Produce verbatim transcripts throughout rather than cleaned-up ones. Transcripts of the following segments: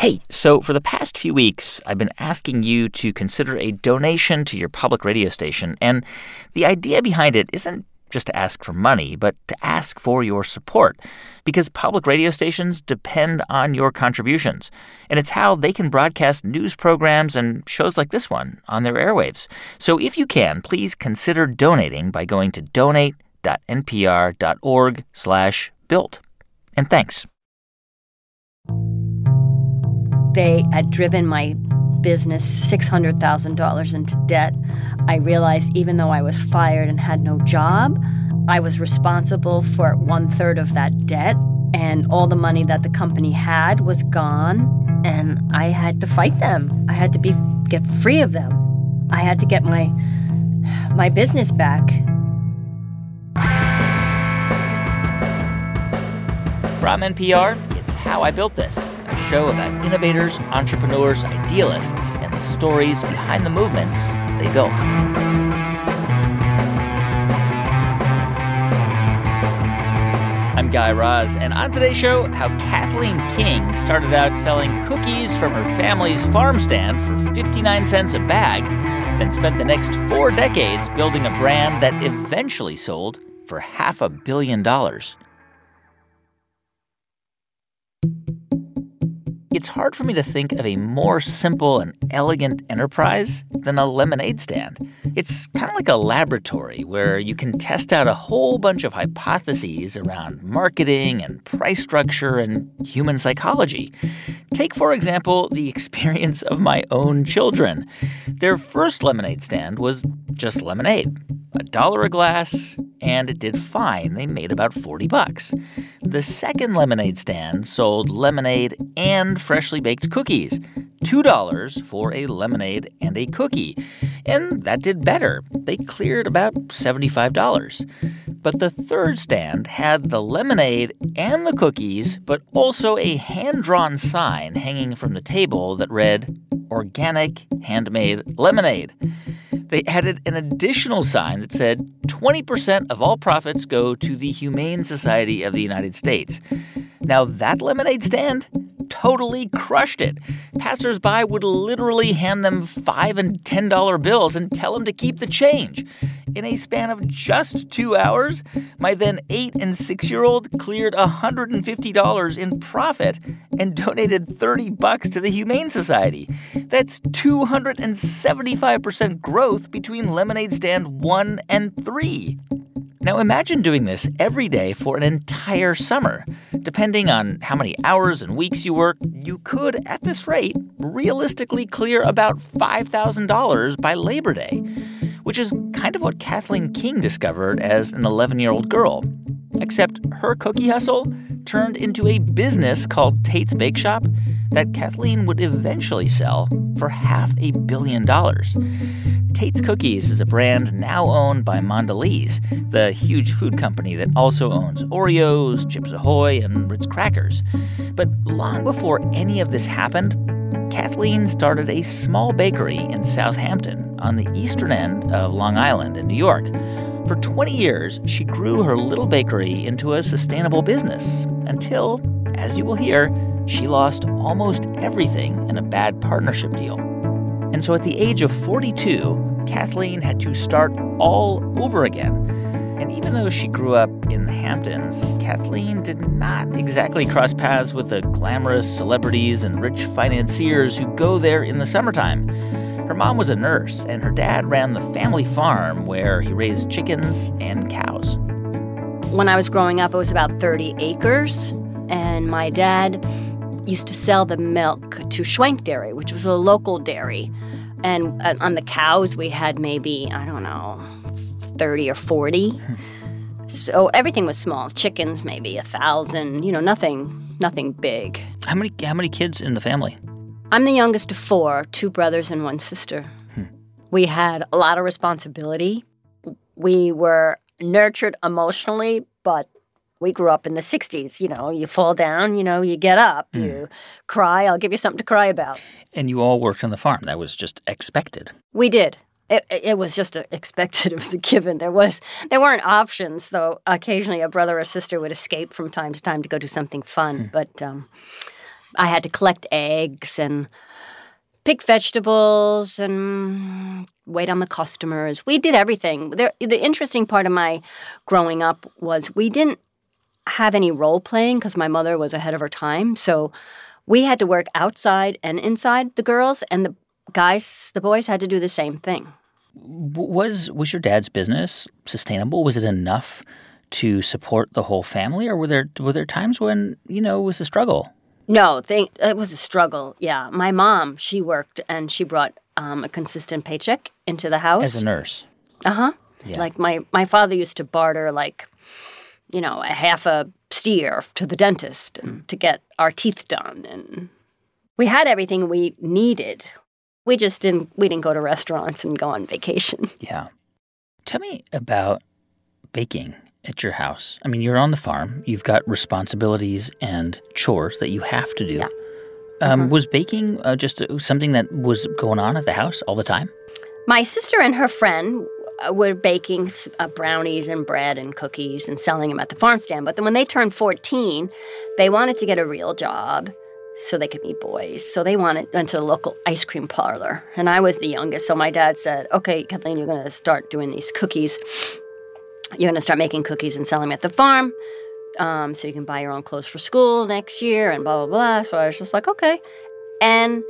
Hey, so for the past few weeks, I've been asking you to consider a donation to your public radio station. And the idea behind it isn't just to ask for money, but to ask for your support. Because public radio stations depend on your contributions. And it's how they can broadcast news programs and shows like this one on their airwaves. So if you can, please consider donating by going to donate.npr.org slash build. And thanks. They had driven my business six hundred thousand dollars into debt. I realized even though I was fired and had no job, I was responsible for one-third of that debt, and all the money that the company had was gone, and I had to fight them. I had to be get free of them. I had to get my my business back. From N P R, it's How I Built This, a show about innovators, entrepreneurs, idealists, and the stories behind the movements they built. I'm Guy Raz, and on today's show, how Kathleen King started out selling cookies from her family's farm stand for fifty-nine cents a bag, then spent the next four decades building a brand that eventually sold for half a billion dollars. It's hard for me to think of a more simple and elegant enterprise than a lemonade stand. It's kind of like a laboratory where you can test out a whole bunch of hypotheses around marketing and price structure and human psychology. Take, for example, the experience of my own children. Their first lemonade stand was just lemonade, a dollar a glass, and it did fine. They made about forty bucks. The second lemonade stand sold lemonade and freshly baked cookies, two dollars for a lemonade and a cookie. And that did better. They cleared about seventy-five dollars. But the third stand had the lemonade and the cookies, but also a hand-drawn sign hanging from the table that read, "Organic Handmade Lemonade." They added an additional sign that said twenty percent of all profits go to the Humane Society of the United States. Now, that lemonade stand totally crushed it. Passers-by would literally hand them five dollars and ten dollar bills and tell them to keep the change. In a span of just two hours, my then eight- and six-year-old cleared one hundred fifty dollars in profit and donated thirty bucks to the Humane Society. That's two hundred seventy-five percent growth between lemonade stand one and three. Now imagine doing this every day for an entire summer. Depending on how many hours and weeks you work, you could, at this rate, realistically clear about five thousand dollars by Labor Day, which is kind of what Kathleen King discovered as an eleven-year-old girl. Except her cookie hustle turned into a business called Tate's Bake Shop that Kathleen would eventually sell for half a billion dollars. Tate's Cookies is a brand now owned by Mondelez, the huge food company that also owns Oreos, Chips Ahoy, and Ritz Crackers. But long before any of this happened, Kathleen started a small bakery in Southampton on the eastern end of Long Island in New York. For twenty years, she grew her little bakery into a sustainable business until, as you will hear, she lost almost everything in a bad partnership deal. And so at the age of forty-two, Kathleen had to start all over again. And even though she grew up in the Hamptons, Kathleen did not exactly cross paths with the glamorous celebrities and rich financiers who go there in the summertime. Her mom was a nurse, and her dad ran the family farm where he raised chickens and cows. When I was growing up, it was about thirty acres, and my dad used to sell the milk to Schwenk Dairy, which was a local dairy. And uh, on the cows, we had maybe, I don't know, thirty or forty. So everything was small. Chickens, maybe a thousand, you know, nothing nothing big. How many how many kids in the family? I'm the youngest of four, two brothers and one sister. Hmm. We had a lot of responsibility. We were nurtured emotionally, but we grew up in the sixties. You know, you fall down, you know, you get up, mm. you cry, I'll give you something to cry about. And you all worked on the farm. That was just expected. We did. It, it was just a, expected. It was a given. There was there weren't options, though occasionally a brother or sister would escape from time to time to go do something fun. Mm. But um, I had to collect eggs and pick vegetables and wait on the customers. We did everything. The, the interesting part of my growing up was we didn't have any role playing because my mother was ahead of her time. So we had to work outside and inside, the girls, and the guys, the boys had to do the same thing. Was was your dad's business sustainable? Was it enough to support the whole family, or were there were there times when, you know, it was a struggle? No, they, it was a struggle, yeah. My mom, she worked, and she brought um, a consistent paycheck into the house. As a nurse? Uh-huh. Yeah. Like, my, my father used to barter, like, you know, a half a steer to the dentist and, to get our teeth done. And we had everything we needed. We just didn't, we didn't go to restaurants and go on vacation. Yeah. Tell me about baking at your house. I mean, you're on the farm. You've got responsibilities and chores that you have to do. Yeah. Um, Mm-hmm. Was baking uh, just something that was going on at the house all the time? My sister and her friend were baking uh, brownies and bread and cookies and selling them at the farm stand. But then when they turned fourteen, they wanted to get a real job so they could meet boys. So they wanted went to a local ice cream parlor. And I was the youngest. So my dad said, okay, Kathleen, you're going to start doing these cookies. You're going to start making cookies and selling them at the farm um, so you can buy your own clothes for school next year and blah, blah, blah. So I was just like, okay. And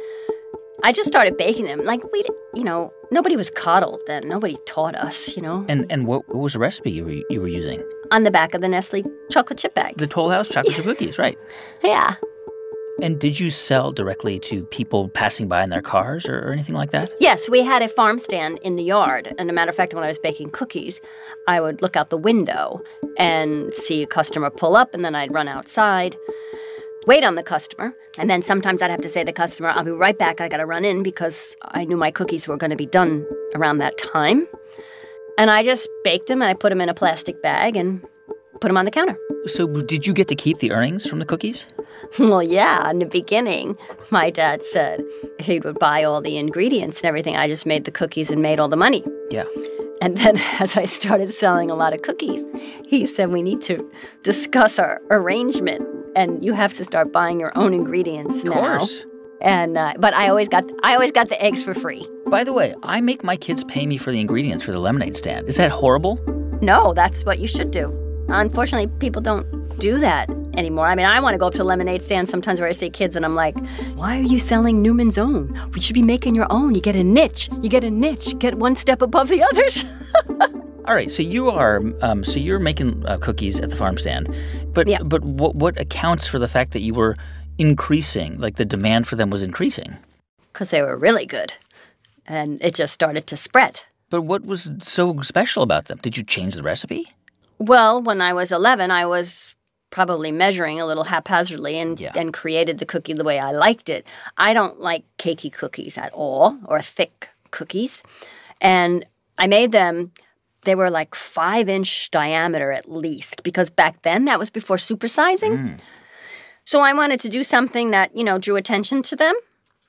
I just started baking them. Like, we, you know, nobody was coddled then. Nobody taught us, you know. And and what, what was the recipe you were, you were using? On the back of the Nestle chocolate chip bag. The Toll House chocolate chip cookies, right. Yeah. And did you sell directly to people passing by in their cars or, or anything like that? Yes, we had a farm stand in the yard. And a matter of fact, when I was baking cookies, I would look out the window and see a customer pull up, and then I'd run outside, wait on the customer. And then sometimes I'd have to say to the customer, I'll be right back. I got to run in because I knew my cookies were going to be done around that time. And I just baked them and I put them in a plastic bag and put them on the counter. So did you get to keep the earnings from the cookies? Well, yeah. In the beginning, my dad said he would buy all the ingredients and everything. I just made the cookies and made all the money. Yeah. And then as I started selling a lot of cookies, he said we need to discuss our arrangement and you have to start buying your own ingredients now. Of course. And uh, but I always got I always got the eggs for free. By the way, I make my kids pay me for the ingredients for the lemonade stand. Is that horrible? No, that's what you should do. Unfortunately, people don't do that anymore. I mean, I want to go up to lemonade stands sometimes where I see kids and I'm like, why are you selling Newman's Own? We should be making your own. You get a niche. You get a niche. Get one step above the others. All right, so you are um, so you're making uh, cookies at the farm stand, but Yeah. but what what accounts for the fact that you were increasing, like the demand for them was increasing? Because they were really good. And it just started to spread. But what was so special about them? Did you change the recipe? Well, when I was eleven, I was probably measuring a little haphazardly and, Yeah. and created the cookie the way I liked it. I don't like cakey cookies at all or thick cookies. And I made them, they were like five-inch diameter at least because back then that was before supersizing. Mm. So I wanted to do something that, you know, drew attention to them.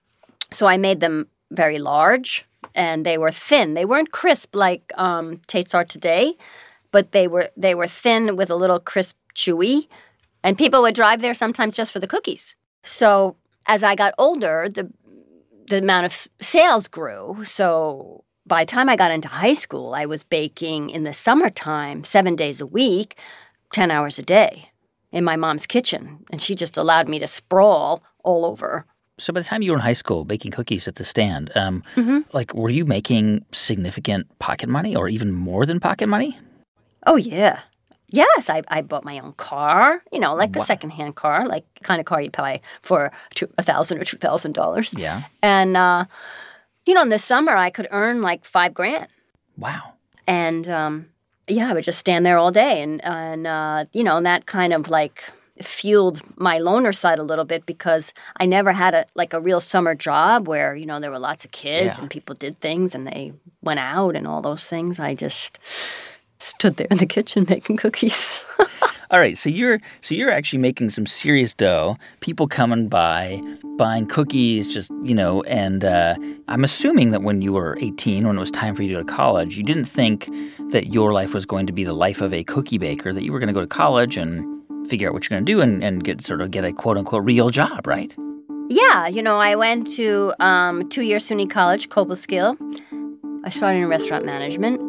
So I made them very large and they were thin. They weren't crisp like um, Tate's are today, but they were they were thin with a little crisp chewy. And people would drive there sometimes just for the cookies. So as I got older, the the amount of sales grew. So by the time I got into high school, I was baking in the summertime seven days a week, ten hours a day in my mom's kitchen. And she just allowed me to sprawl all over. So by the time you were in high school baking cookies at the stand, um, Mm-hmm. like were you making significant pocket money or even more than pocket money? Oh, yeah. Yes, I, I bought my own car, you know, like Wow. a secondhand car, like the kind of car you buy for two, one thousand dollars or two thousand dollars. Yeah. And, uh, you know, in the summer, I could earn like five grand. Wow. And, um, yeah, I would just stand there all day. And, and uh, you know, and that kind of like fueled my loner side a little bit because I never had a like a real summer job where, you know, there were lots of kids Yeah. and people did things and they went out and all those things. I just stood there in the kitchen making cookies. All right, so you're so you're actually making some serious dough. People coming by, buying cookies, just you know. And uh, I'm assuming that when you were eighteen, when it was time for you to go to college, you didn't think that your life was going to be the life of a cookie baker. That you were going to go to college and figure out what you're going to do and, and get sort of get a quote-unquote real job, right? Yeah, you know, I went to um, two-year SUNY College, Cobleskill. I started in restaurant management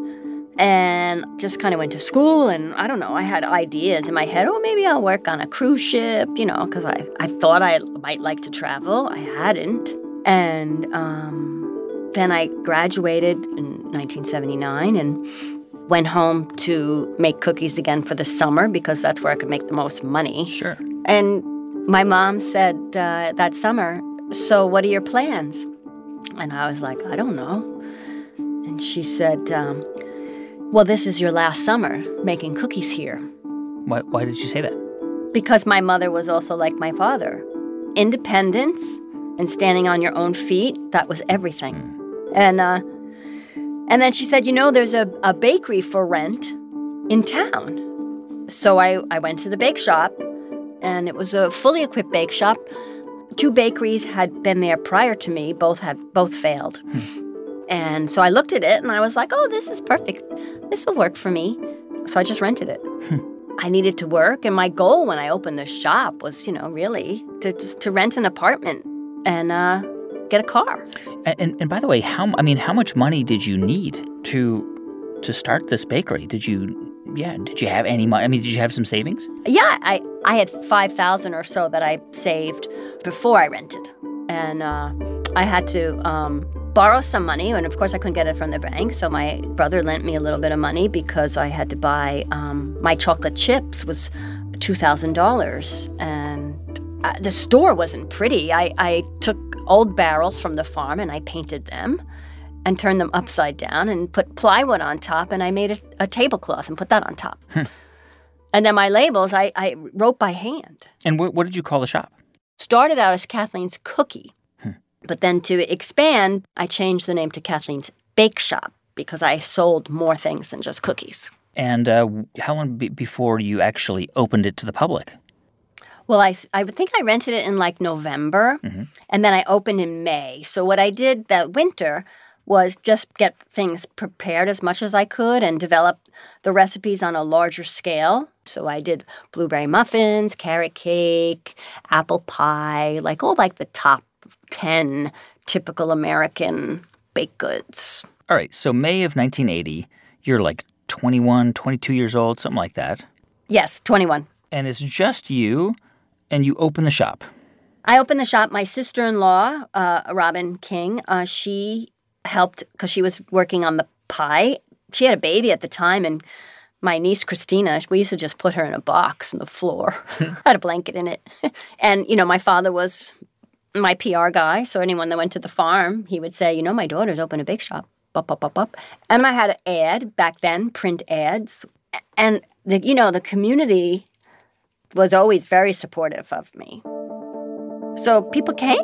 and just kind of went to school. And I don't know, I had ideas in my head. Oh, maybe I'll work on a cruise ship, you know, because I, I thought I might like to travel. I hadn't. And um, then I graduated in nineteen seventy-nine and went home to make cookies again for the summer because that's where I could make the most money. Sure. And my mom said uh, that summer, so what are your plans? And I was like, I don't know. And she said, um, well, this is your last summer making cookies here. Why, why did she say that? Because my mother was also like my father. Independence and standing on your own feet, that was everything. Mm. And uh, and then she said, you know, there's a, a bakery for rent in town. So I, I went to the bake shop, and it was a fully equipped bake shop. Two bakeries had been there prior to me. Both had both failed. Hmm. And so I looked at it, and I was like, oh, this is perfect. This will work for me. So I just rented it. Hmm. I needed to work, and my goal when I opened the shop was, you know, really to just to rent an apartment and uh, get a car. And, and and by the way, how I mean, how much money did you need to to start this bakery? Did you, yeah, did you have any money? I mean, did you have some savings? Yeah, I I had five thousand or so that I saved before I rented, and uh, I had to um, borrow some money, and of course I couldn't get it from the bank. So my brother lent me a little bit of money because I had to buy um, my chocolate chips was two thousand dollars, and uh, the store wasn't pretty. I I took old barrels from the farm and I painted them and turned them upside down and put plywood on top, and I made a, a tablecloth and put that on top. Hmm. And then my labels, I, I wrote by hand. And wh- what did you call the shop? Started out as Kathleen's Cookie. Hmm. But then to expand, I changed the name to Kathleen's Bake Shop because I sold more things than just cookies. And uh, how long be- before you actually opened it to the public? Well, I, I think I rented it in like November, mm-hmm. and then I opened in May. So what I did that winter was just get things prepared as much as I could and develop the recipes on a larger scale. So I did blueberry muffins, carrot cake, apple pie, like all like the top ten typical American baked goods. All right, so May of nineteen eighty, you're like twenty-one, twenty-two years old, something like that. Yes, twenty-one. And it's just you, and you open the shop. I opened the shop. My sister-in-law, uh, Robin King, uh, she helped because she was working on the pie. She had a baby at the time, and my niece Christina, we used to just put her in a box on the floor, had a blanket in it. And, you know, my father was my P R guy, so anyone that went to the farm, he would say, you know, my daughter's opened a bake shop. Bup, bup, bup, bup. And I had an ad back then, print ads. And, the, you know, the community was always very supportive of me. So people came.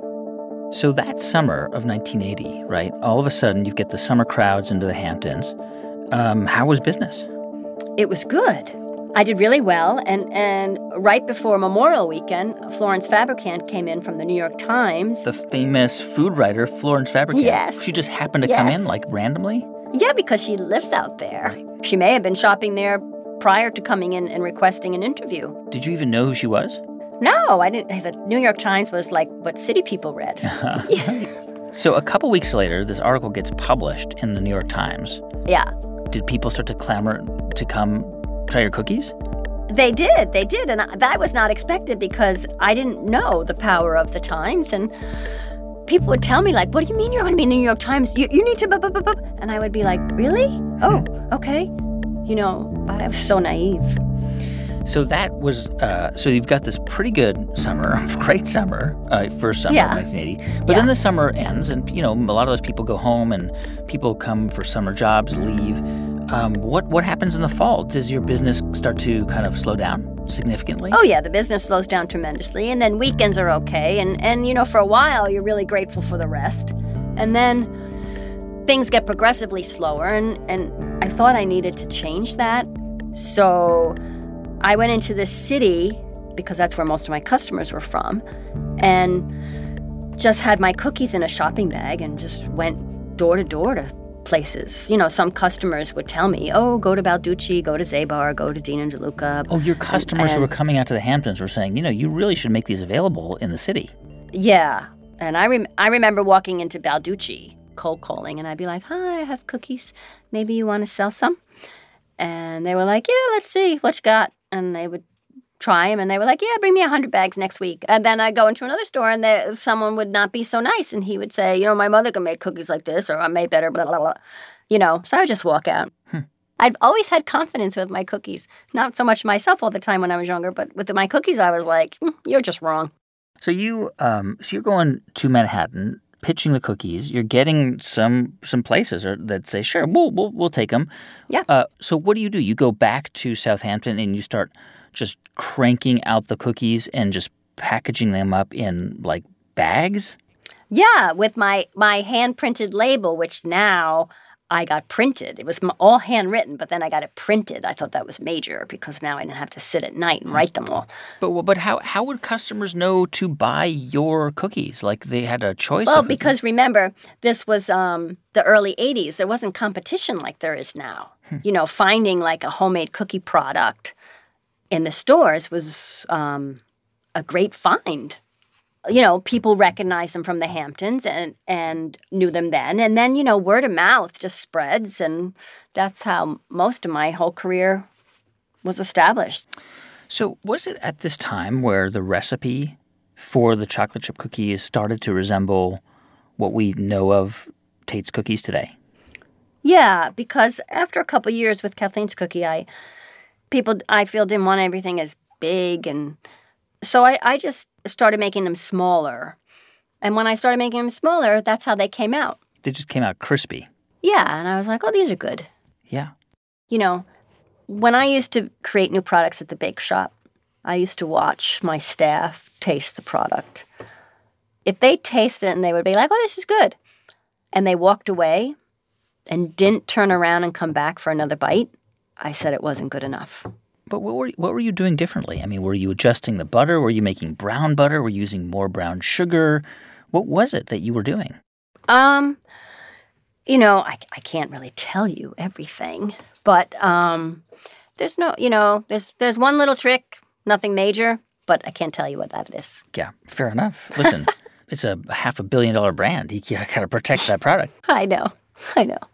So that summer of nineteen eighty, right, all of a sudden you get the summer crowds into the Hamptons. Um, how was business? It was good. I did really well. And, and right before Memorial Weekend, Florence Fabricant came in from the New York Times. The famous food writer, Florence Fabricant. Yes. She just happened to yes. come in, like, randomly? Yeah, because she lives out there. Right. She may have been shopping there prior to coming in and requesting an interview. Did you even know who she was? No, I didn't. The New York Times was like what city people read. So a couple weeks later, this article gets published in the New York Times. Yeah. Did people start to clamor to come try your cookies? They did. They did. And I, that was not expected because I didn't know the power of the Times. And people would tell me, like, what do you mean you're going to be in the New York Times? You, you need to... Bu- bu- bu- bu-. And I would be like, really? Oh, okay. You know, I was so naive. So that was, uh, so you've got this pretty good summer, great summer, uh, first summer yeah. of nineteen eighty. But yeah. then the summer ends and, you know, a lot of those people go home and people come for summer jobs, leave. Um, what, what happens in the fall? Does your business start to kind of slow down significantly? Oh, yeah, the business slows down tremendously. And then weekends are okay. And, and you know, for a while, you're really grateful for the rest. And then things get progressively slower. And, and I thought I needed to change that. So I went into the city, because that's where most of my customers were from, and just had my cookies in a shopping bag and just went door to door to places. You know, some customers would tell me, oh, go to Balducci, go to Zabar, go to Dean and DeLuca. Oh, your customers and, who were coming out to the Hamptons were saying, you know, you really should make these available in the city. Yeah. And I, rem- I remember walking into Balducci, cold calling, and I'd be like, hi, I have cookies. Maybe you want to sell some? And they were like, yeah, let's see what you got. And they would try them, and they were like, yeah, bring me one hundred bags next week. And then I'd go into another store, and there, someone would not be so nice, and he would say, you know, my mother can make cookies like this, or I made better, blah, blah, blah. You know, so I would just walk out. Hmm. I've always had confidence with my cookies. Not so much myself all the time when I was younger, but with my cookies, I was like, mm, you're just wrong. So you, um, so you're going to Manhattan, pitching the cookies. You're getting some some places or, that say, sure, we'll we'll, we'll take them. Yeah. Uh, so what do you do? You go back to Southampton and you start just cranking out the cookies and just packaging them up in like bags? Yeah, with my my hand printed label, which now I got printed. It was all handwritten, but then I got it printed. I thought that was major because now I didn't have to sit at night and write them all. But but how how would customers know to buy your cookies? Like they had a choice? Well, of because remember, this was um, the early eighties. There wasn't competition like there is now. Hmm. You know, finding like a homemade cookie product in the stores was um, a great find. You know, people recognized them from the Hamptons and, and knew them then. And then, you know, word of mouth just spreads. And that's how most of my whole career was established. So was it at this time where the recipe for the chocolate chip cookies started to resemble what we know of Tate's cookies today? Yeah, because after a couple of years with Kathleen's Cookie, I people, I feel, didn't want everything as big. And so I, I just started making them smaller. And when I started making them smaller, that's how they came out. They just came out crispy. Yeah, and I was like, oh, these are good. Yeah. You know, when I used to create new products at the bake shop, I used to watch my staff taste the product. If they taste it and they would be like, oh, this is good, and they walked away and didn't turn around and come back for another bite, I said it wasn't good enough. But what were what were you doing differently? I mean, were you adjusting the butter? Were you making brown butter? Were you using more brown sugar? What was it that you were doing? Um, you know, I, I can't really tell you everything, but um, there's no, you know, there's there's one little trick, nothing major, but I can't tell you what that is. Yeah, fair enough. Listen, it's a half a billion dollar brand. You got to protect that product. I know, I know.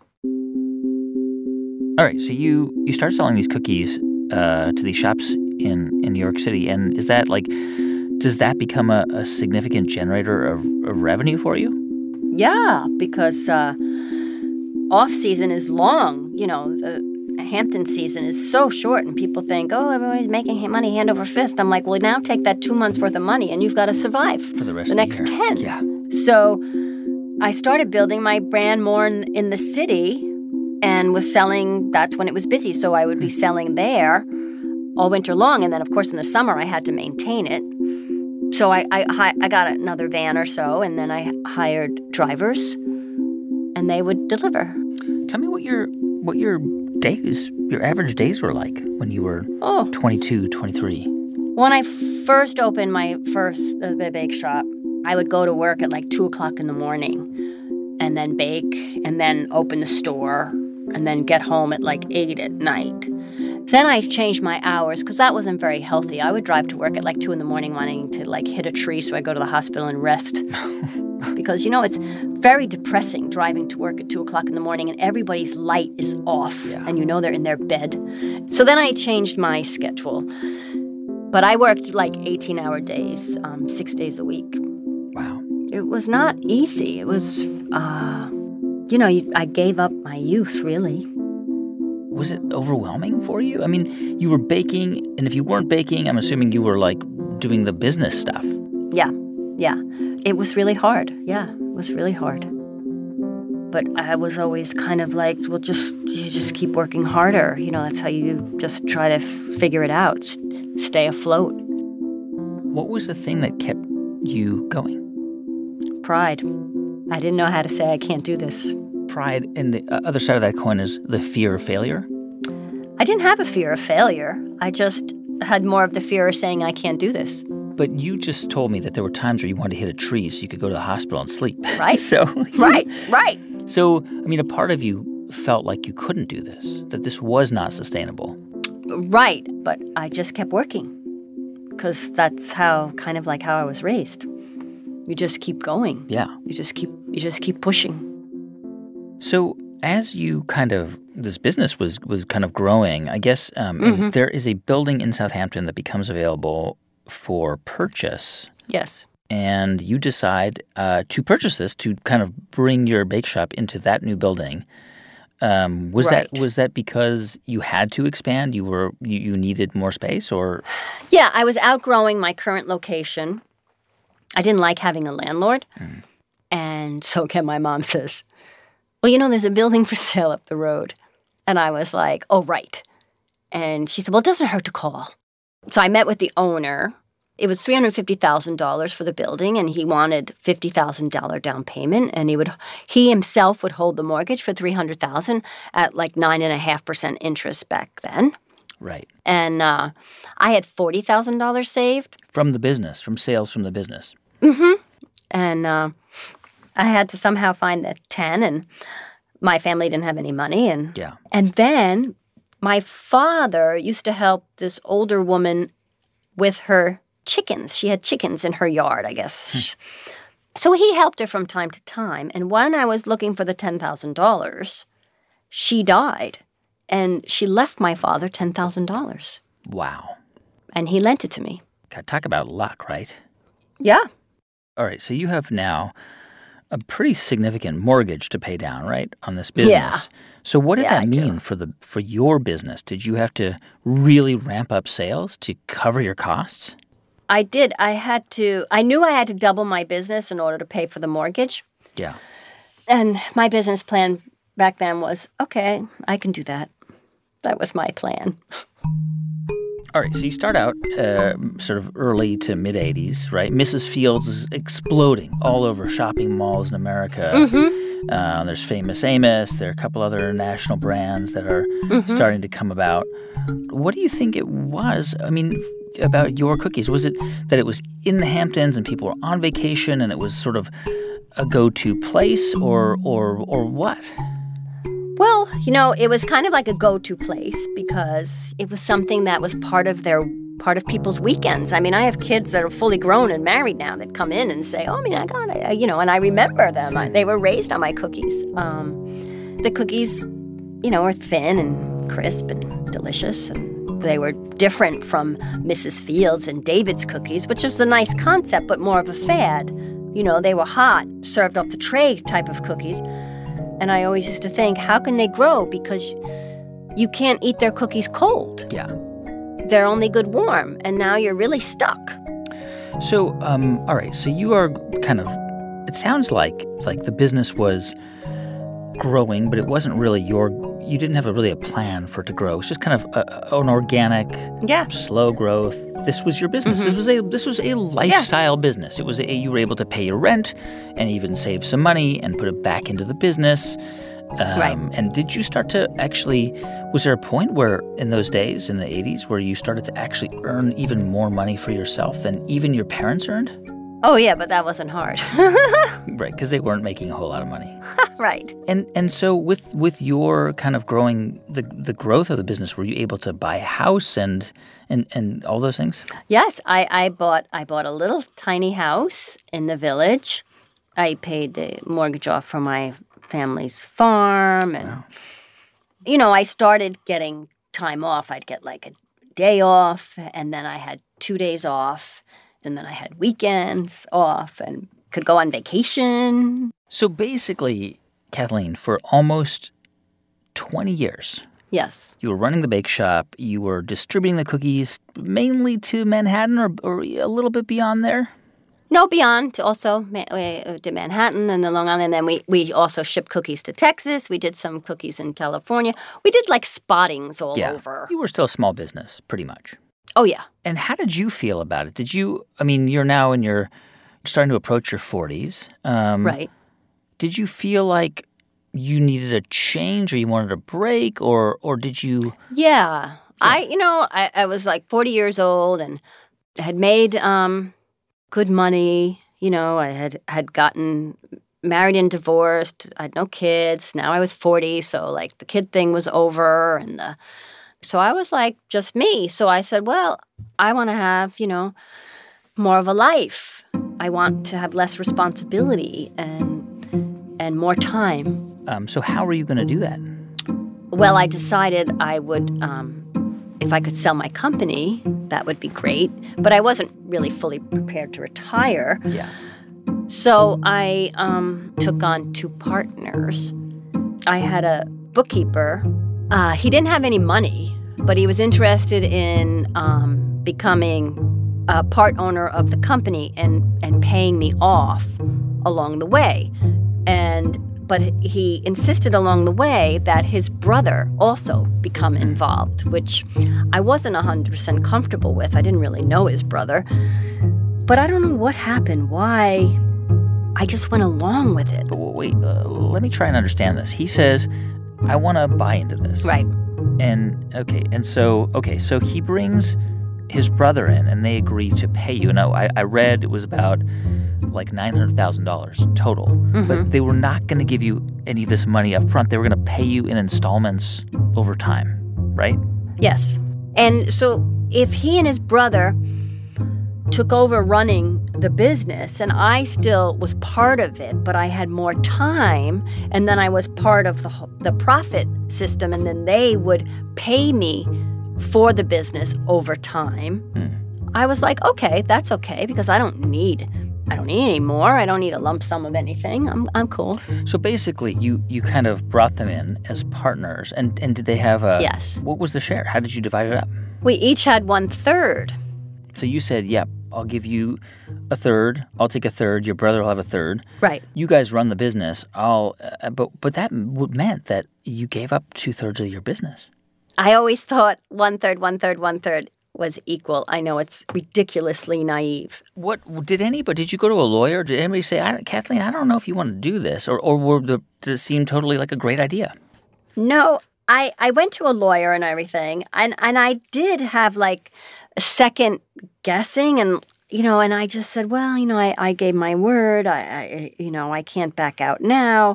All right, so you you start selling these cookies Uh, to these shops in, in New York City. And is that like, does that become a, a significant generator of, of revenue for you? Yeah, because uh, off-season is long. You know, the Hampton season is so short, and people think, oh, everybody's making money hand over fist. I'm like, well, now take that two months worth of money, and you've got to survive for the rest the of next the year. ten. Yeah. So I started building my brand more in, in the city, and was selling, that's when it was busy, so I would be selling there all winter long. And then, of course, in the summer, I had to maintain it. So I, I, I got another van or so, and then I hired drivers, and they would deliver. Tell me what your what your days, your average days were like when you were oh. twenty-two, twenty-three. When I first opened my first uh, bake shop, I would go to work at like two o'clock in the morning and then bake and then open the store and then get home at like eight at night. Then I changed my hours because that wasn't very healthy. I would drive to work at like two in the morning wanting to like hit a tree so I go to the hospital and rest. Because, you know, it's very depressing driving to work at two o'clock in the morning and everybody's light is off yeah. and you know they're in their bed. So then I changed my schedule. But I worked like eighteen-hour days, um, six days a week. Wow. It was not easy. It was... Uh, You know, I gave up my youth, really. Was it overwhelming for you? I mean, you were baking, and if you weren't baking, I'm assuming you were, like, doing the business stuff. Yeah, yeah. It was really hard. Yeah, it was really hard. But I was always kind of like, well, just you just keep working harder. You know, that's how you just try to f- figure it out, stay afloat. What was the thing that kept you going? Pride. I didn't know how to say I can't do this. Pride, and the other side of that coin is the fear of failure? I didn't have a fear of failure. I just had more of the fear of saying I can't do this. But you just told me that there were times where you wanted to hit a tree so you could go to the hospital and sleep. Right. so Right, right. So, I mean, a part of you felt like you couldn't do this, that this was not sustainable. Right, but I just kept working because that's how, kind of like how I was raised. You just keep going. Yeah. You just keep, you just keep pushing. So as you kind of, this business was was kind of growing, I guess um, Mm-hmm. there is a building in Southampton that becomes available for purchase. Yes. And you decide uh, to purchase this to kind of bring your bake shop into that new building. Um, was Right. that was that because you had to expand? You were you, you needed more space, or Yeah, I was outgrowing my current location. I didn't like having a landlord. Mm. And so again, my mom says, well, you know, there's a building for sale up the road. And I was like, oh, right. And she said, well, it doesn't hurt to call. So I met with the owner. It was three hundred fifty thousand dollars for the building, and he wanted fifty thousand dollars down payment, and he would he himself would hold the mortgage for three hundred thousand dollars at like nine point five percent interest back then. right And uh, I had forty thousand dollars saved. from the business, from sales from the business? And uh, I had to somehow find the ten, and my family didn't have any money. And Yeah. and then my father used to help this older woman with her chickens. She had chickens in her yard, I guess. So he helped her from time to time. And when I was looking for the ten thousand dollars, she died. And she left my father ten thousand dollars. Wow. And he lent it to me. God, talk about luck, right? Yeah. All right, so you have now a pretty significant mortgage to pay down, right, on this business. Yeah. So what did Yeah, that I do. mean for the for your business? Did you have to really ramp up sales to cover your costs? I did. I had to, I knew I had to double my business in order to pay for the mortgage. Yeah. And my business plan back then was, okay, I can do that. That was my plan. All right, so you start out uh, sort of early to mid-eighties, right? Missus Fields is exploding all over shopping malls in America. Mm-hmm. Uh, there's Famous Amos. There are a couple other national brands that are Mm-hmm. starting to come about. What do you think it was, I mean, about your cookies? Was it that it was in the Hamptons and people were on vacation and it was sort of a go-to place, or or or what? Well, you know, it was kind of like a go-to place because it was something that was part of their part of people's weekends. I mean, I have kids that are fully grown and married now that come in and say, "Oh, I mean, I got it," you know, and I remember them. I, they were raised on my cookies. Um, the cookies, you know, are thin and crisp and delicious, and they were different from Missus Fields and David's cookies, which was a nice concept, but more of a fad. You know, they were hot, served off the tray type of cookies. And I always used to think, how can they grow? Because you can't eat their cookies cold. Yeah. They're only good warm. And now you're really stuck. So, um, all right, so you are kind of, it sounds like like the business was growing, but it wasn't really your, you didn't have a, really a plan for it to grow. It's just kind of a, an organic, Yeah. slow growth. This was your business. This was a this was a lifestyle business. It was a, you were able to pay your rent and even save some money and put it back into the business. Um, Right. And did you start to actually, was there a point where in those days, in the eighties, where you started to actually earn even more money for yourself than even your parents earned? Oh, yeah, but that wasn't hard. Right, because they weren't making a whole lot of money. Right. And and so with with your kind of growing, the the growth of the business, were you able to buy a house and and, and all those things? Yes, I, I bought I bought a little tiny house in the village. I paid the mortgage off for my family's farm. And, Wow. you know, I started getting time off. I'd get like a day off, and then I had two days off. And then I had weekends off and could go on vacation. So basically, Kathleen, for almost twenty years, Yes. you were running the bake shop. You were distributing the cookies mainly to Manhattan or, or a little bit beyond there? No, beyond to also Ma- uh, to Manhattan and the Long Island. And then we, we also shipped cookies to Texas. We did some cookies in California. We did like spottings all Yeah. over. You were still a small business, pretty much. Oh, yeah. And how did you feel about it? Did you, I mean, you're now in your, starting to approach your forties. Um, Right. Did you feel like you needed a change or you wanted a break, or or did you? Yeah. I, you know, I, I was like forty years old and had made um, good money. You know, I had, had gotten married and divorced. I had no kids. Now I was forty, so like the kid thing was over. And uh, so I was like just me. So I said, well, I want to have, you know, more of a life. I want to have less responsibility and and more time. Um, so how are you going to do that? Well, I decided I would, um, if I could sell my company, that would be great. But I wasn't really fully prepared to retire. Yeah. So I um, took on two partners. I had a bookkeeper. Uh, he didn't have any money, but he was interested in um, becoming a part owner of the company and, and paying me off along the way. And but he insisted along the way that his brother also become involved, which I wasn't one hundred percent comfortable with. I didn't really know his brother. But I don't know what happened, why I just went along with it. But wait, uh, let me try and understand this. He says, I want to buy into this. Right. And, okay, and so, okay, so he brings his brother in, and they agree to pay you. Now, I, I read it was about like nine hundred thousand dollars total. Mm-hmm. But they were not going to give you any of this money up front. They were going to pay you in installments over time, right? Yes. And so if he and his brother took over running the business and I still was part of it, but I had more time, and then I was part of the, the profit system, and then they would pay me for the business over time, mm. I was like, okay, that's okay, because I don't need I don't need any more. I don't need a lump sum of anything. I'm I'm cool. So basically, you you kind of brought them in as partners, and, and did they have a... Yes. What was the share? How did you divide it up? We each had one third. So you said, yep, yeah, I'll give you a third. I'll take a third. Your brother will have a third. Right. You guys run the business. I'll. Uh, but but that meant that you gave up two thirds of your business. I always thought one third, one third, one third was equal. I know it's ridiculously naive. What did anybody? Did you go to a lawyer? Did anybody say, I, Kathleen, I don't know if you want to do this, or or were the, did it seem totally like a great idea? No, I, I went to a lawyer and everything, and and I did have like a second guessing, and you know, and I just said, well, you know, I, I gave my word. I, I you know I can't back out now.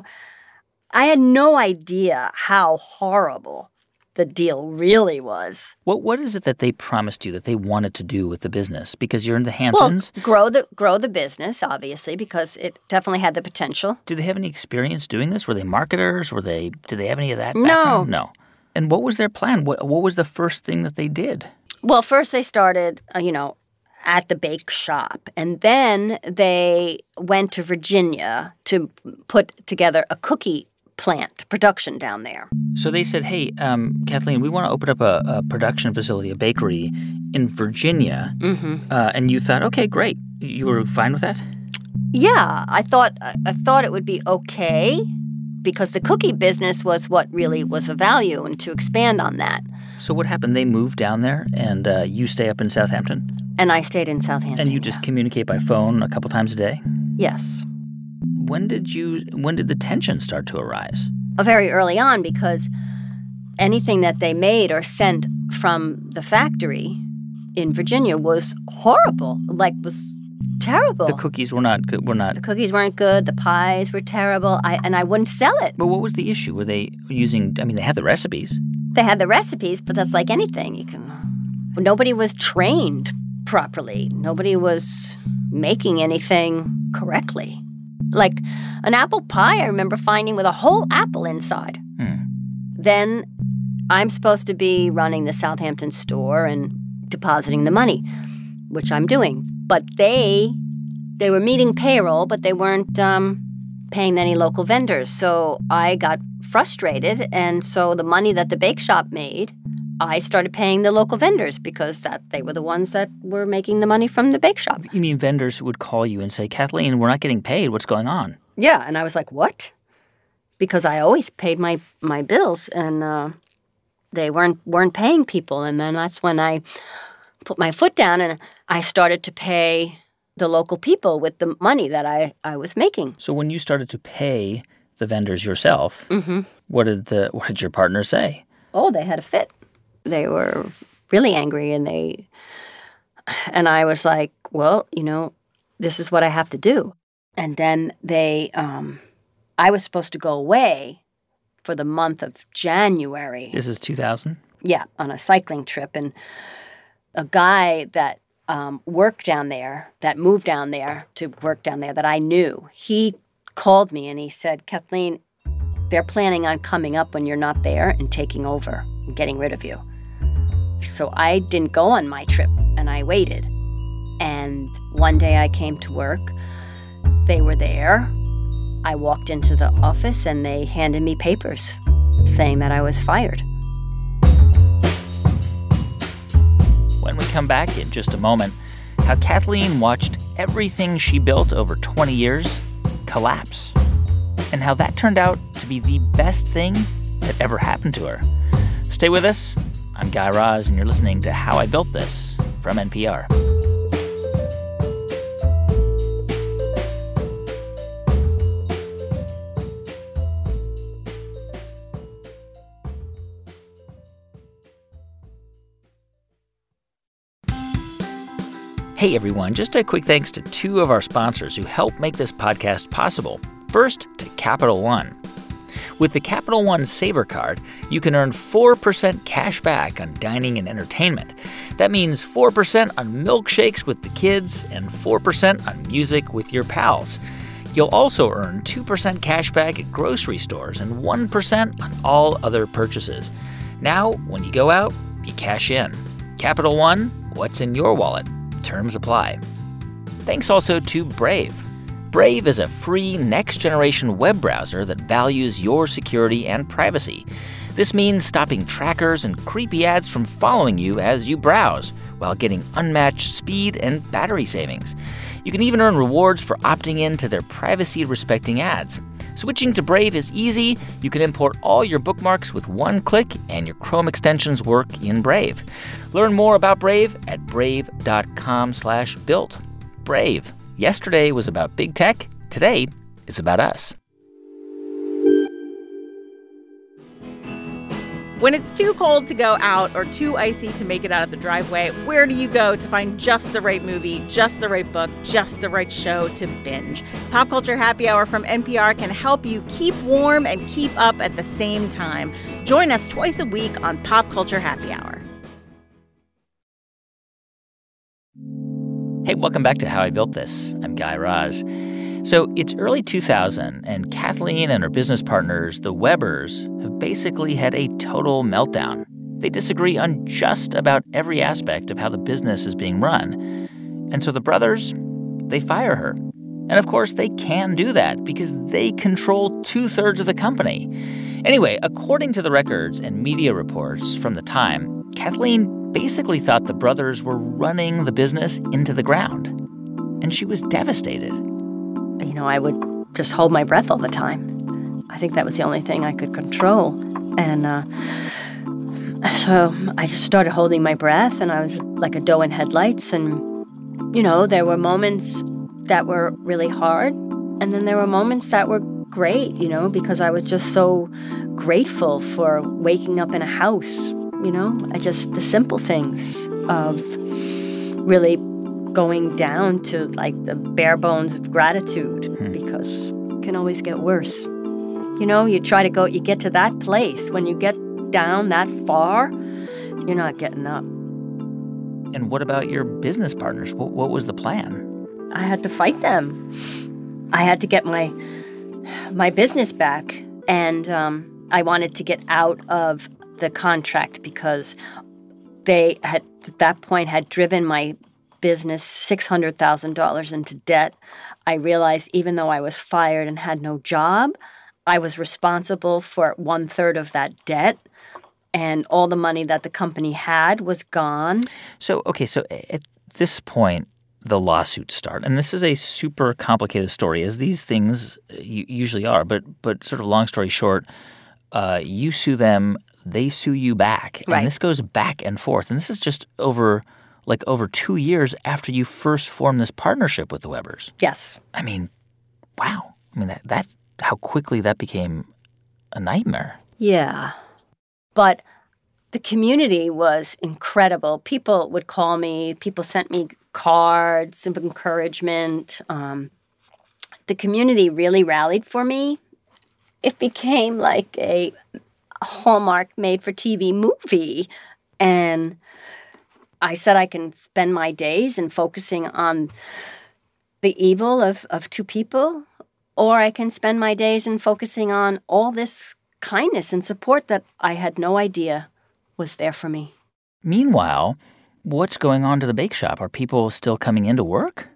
I had no idea how horrible the deal really was. What what is it that they promised you that they wanted to do with the business? Because you're in the Hamptons. Well, grow the grow the business, obviously, because it definitely had the potential. Did they have any experience doing this? Were they marketers? Were they? Did they have any of that No. background? No. And what was their plan? What what was the first thing that they did? Well, first they started, uh, you know, at the bake shop, and then they went to Virginia to put together a cookie plant production down there. So they said, hey, um, Kathleen, we want to open up a, a production facility, a bakery in Virginia. Mm-hmm. Uh, and you thought, okay, great. You were fine with that? Yeah, I thought I thought it would be okay because the cookie business was what really was of value, and to expand on that. So what happened? They moved down there, and uh, you stay up in Southampton? And I stayed in Southampton. And you just yeah. communicate by phone a couple times a day? Yes. When did you? When did the tension start to arise? Very early on, because anything that they made or sent from the factory in Virginia was horrible. Like, was terrible. The cookies were not good. Were not. The cookies weren't good. The pies were terrible. I and I wouldn't sell it. But what was the issue? Were they using? I mean, they had the recipes. They had the recipes, but that's like anything. You can. Nobody was trained properly. Nobody was making anything correctly. Like an apple pie, I remember finding with a whole apple inside. Hmm. Then I'm supposed to be running the Southampton store and depositing the money, which I'm doing. But they they were meeting payroll, but they weren't um, paying any local vendors. So I got frustrated, and so the money that the bake shop made, I started paying the local vendors because that they were the ones that were making the money from the bake shop. You mean vendors who would call you and say, Kathleen, we're not getting paid. What's going on? Yeah, and I was like, what? Because I always paid my, my bills, and uh, they weren't weren't paying people. And then that's when I put my foot down, and I started to pay the local people with the money that I, I was making. So when you started to pay the vendors yourself, mm-hmm. what did the what did your partner say? Oh, they had a fit. They were really angry, and they, and I was like, well, you know, this is what I have to do. And then they, um, I was supposed to go away for the month of January. This is two thousand? Yeah, on a cycling trip. And a guy that um, worked down there, that moved down there to work down there that I knew, he called me and he said, Kathleen, they're planning on coming up when you're not there and taking over and getting rid of you. So I didn't go on my trip, and I waited. And one day I came to work. They were there. I walked into the office, and they handed me papers saying that I was fired. When we come back in just a moment, how Kathleen watched everything she built over twenty years collapse, and how that turned out to be the best thing that ever happened to her. Stay with us. I'm Guy Raz, and you're listening to How I Built This from N P R. Hey everyone, just a quick thanks to two of our sponsors who help make this podcast possible. First, to Capital One. With the Capital One Saver Card, you can earn four percent cash back on dining and entertainment. That means four percent on milkshakes with the kids and four percent on music with your pals. You'll also earn two percent cash back at grocery stores and one percent on all other purchases. Now, when you go out, you cash in. Capital One, what's in your wallet? Terms apply. Thanks also to Brave. Brave is a free next-generation web browser that values your security and privacy. This means stopping trackers and creepy ads from following you as you browse, while getting unmatched speed and battery savings. You can even earn rewards for opting in to their privacy-respecting ads. Switching to Brave is easy. You can import all your bookmarks with one click, and your Chrome extensions work in Brave. Learn more about Brave at brave.com slash built. Brave. Yesterday was about big tech. Today is about us. When it's too cold to go out or too icy to make it out of the driveway, where do you go to find just the right movie, just the right book, just the right show to binge? Pop Culture Happy Hour from N P R can help you keep warm and keep up at the same time. Join us twice a week on Pop Culture Happy Hour. Hey, welcome back to How I Built This. I'm Guy Raz. So it's early two thousand, and Kathleen and her business partners, the Webbers, have basically had a total meltdown. They disagree on just about every aspect of how the business is being run. And so the brothers, they fire her. And of course, they can do that because they control two-thirds of the company. Anyway, according to the records and media reports from the time, Kathleen basically thought the brothers were running the business into the ground. And she was devastated. You know, I would just hold my breath all the time. I think that was the only thing I could control. And uh, so I just started holding my breath, and I was like a doe in headlights. And, you know, there were moments that were really hard, and then there were moments that were great, you know, because I was just so grateful for waking up in a house, you know. I just, the simple things of really going down to like the bare bones of gratitude, hmm. because it can always get worse. You know, you try to go, you get to that place. When you get down that far, you're not getting up. And what about your business partners? What, what was the plan? I had to fight them. I had to get my my business back. And um, I wanted to get out of the contract because they had, at that point, had driven my business six hundred thousand dollars into debt. I realized even though I was fired and had no job, I was responsible for one-third of that debt, and all the money that the company had was gone. So, okay, so at this point, the lawsuits start. And this is a super complicated story, as these things usually are. But but sort of long story short, uh, you sue them, they sue you back. And right. This goes back and forth. And this is just over... like over two years after you first formed this partnership with the Webbers. Yes. I mean, wow. I mean, that, that how quickly that became a nightmare. Yeah. But the community was incredible. People would call me. People sent me cards of encouragement. Um, the community really rallied for me. It became like a Hallmark made-for-T V movie. And I said I can spend my days in focusing on the evil of, of two people, or I can spend my days in focusing on all this kindness and support that I had no idea was there for me. Meanwhile, what's going on to the bake shop? Are people still coming into work?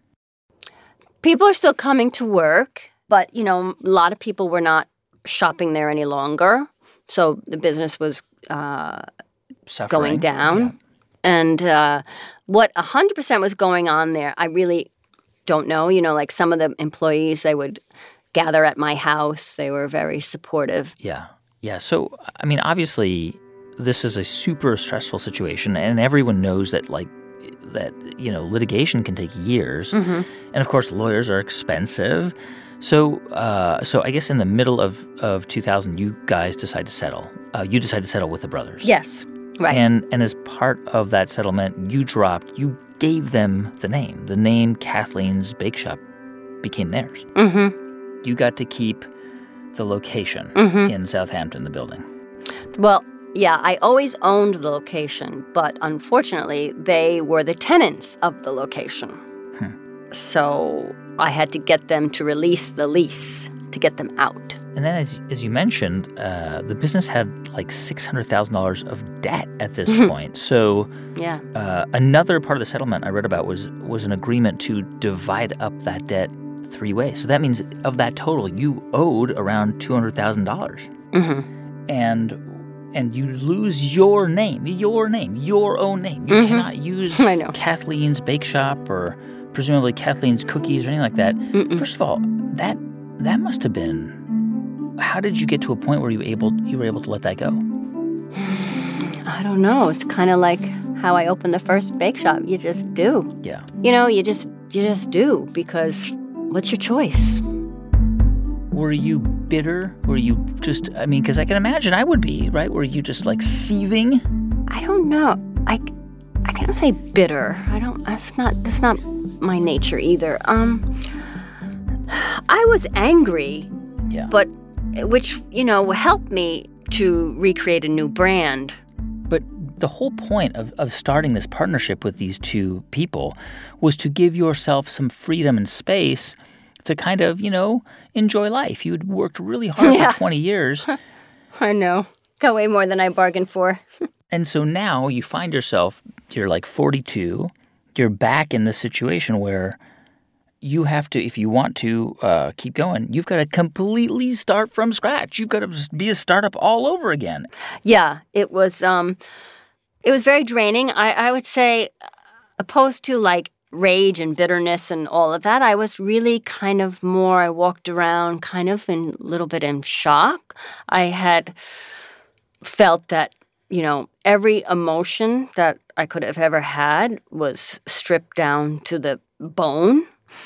People are still coming to work, but, you know, a lot of people were not shopping there any longer. So the business was uh, going down. Yeah. And uh, what one hundred percent was going on there, I really don't know. You know, like some of the employees, they would gather at my house. They were very supportive. Yeah. Yeah. So, I mean, obviously, this is a super stressful situation, and everyone knows that, like, that, you know, litigation can take years. Mm-hmm. And, of course, lawyers are expensive. So, uh, so I guess in the middle of, of two thousand, you guys decide to settle. Uh, you decide to settle with the brothers. Yes. Right. And and as part of that settlement, you dropped, you gave them the name. The name Kathleen's Bake Shop became theirs. Mm-hmm. You got to keep the location mm-hmm. in Southampton, the building. Well, yeah, I always owned the location, but unfortunately, they were the tenants of the location. Hmm. So I had to get them to release the lease to get them out. And then, as, as you mentioned, uh, the business had like six hundred thousand dollars of debt at this point. So yeah. uh, another part of the settlement I read about was was an agreement to divide up that debt three ways. So that means of that total, you owed around two hundred thousand dollars. Mm-hmm. And and you lose your name, your name, your own name. You mm-hmm. cannot use I know. Kathleen's Bake Shop or presumably Kathleen's Cookies or anything like that. Mm-mm. First of all, that that must have been... How did you get to a point where you able you were able to let that go? I don't know. It's kind of like how I opened the first bake shop. You just do. Yeah. You know, you just you just do because what's your choice? Were you bitter? Were you just, I mean, because I can imagine I would be, right? Were you just like seething? I don't know. I, I can't say bitter. I don't, that's not, that's not my nature either. Um, I was angry. Yeah. But, which, you know, helped me to recreate a new brand. But the whole point of, of starting this partnership with these two people was to give yourself some freedom and space to kind of, you know, enjoy life. You'd worked really hard yeah. for twenty years. I know. Got way more than I bargained for. And so now you find yourself, you're like forty-two, you're back in this situation where you have to, if you want to uh, keep going, you've got to completely start from scratch. You've got to be a startup all over again. Yeah, it was, um, it was very draining. I, I would say, opposed to like rage and bitterness and all of that, I was really kind of more, I walked around kind of in a little bit in shock. I had felt that, you know, every emotion that I could have ever had was stripped down to the bone.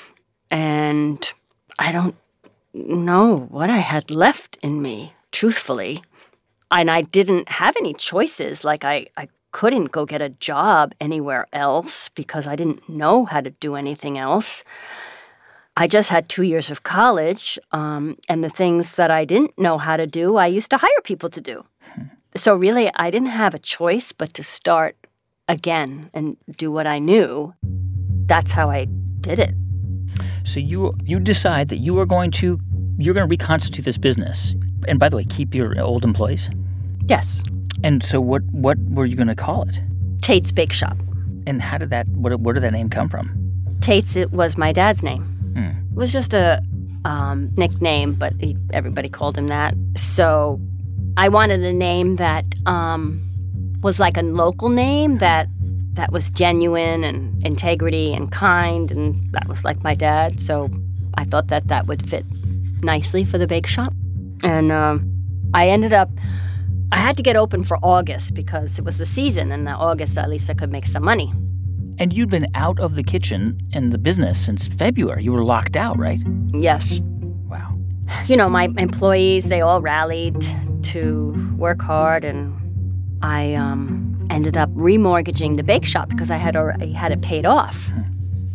And I don't know what I had left in me, truthfully. And I didn't have any choices. Like, I, I couldn't go get a job anywhere else because I didn't know how to do anything else. I just had two years of college, um, and the things that I didn't know how to do, I used to hire people to do. Hmm. So really, I didn't have a choice but to start again and do what I knew. That's how I did it. So you you decide that you are going to you're going to reconstitute this business, and by the way, keep your old employees. Yes. And so what what were you going to call it? Tate's Bake Shop. And how did that what where did that name come from? Tate's, it was my dad's name. Hmm. It was just a um, nickname, but he, everybody called him that. So I wanted a name that um, was like a local name that that was genuine and integrity and kind, and that was like my dad. So I thought that that would fit nicely for the bake shop. And um, I ended up, I had to get open for August because it was the season, and in August at least I could make some money. And you'd been out of the kitchen and the business since February. You were locked out, right? Yes. Wow. You know, my employees, they all rallied to work hard, and I um, ended up remortgaging the bake shop because I had already had it paid off.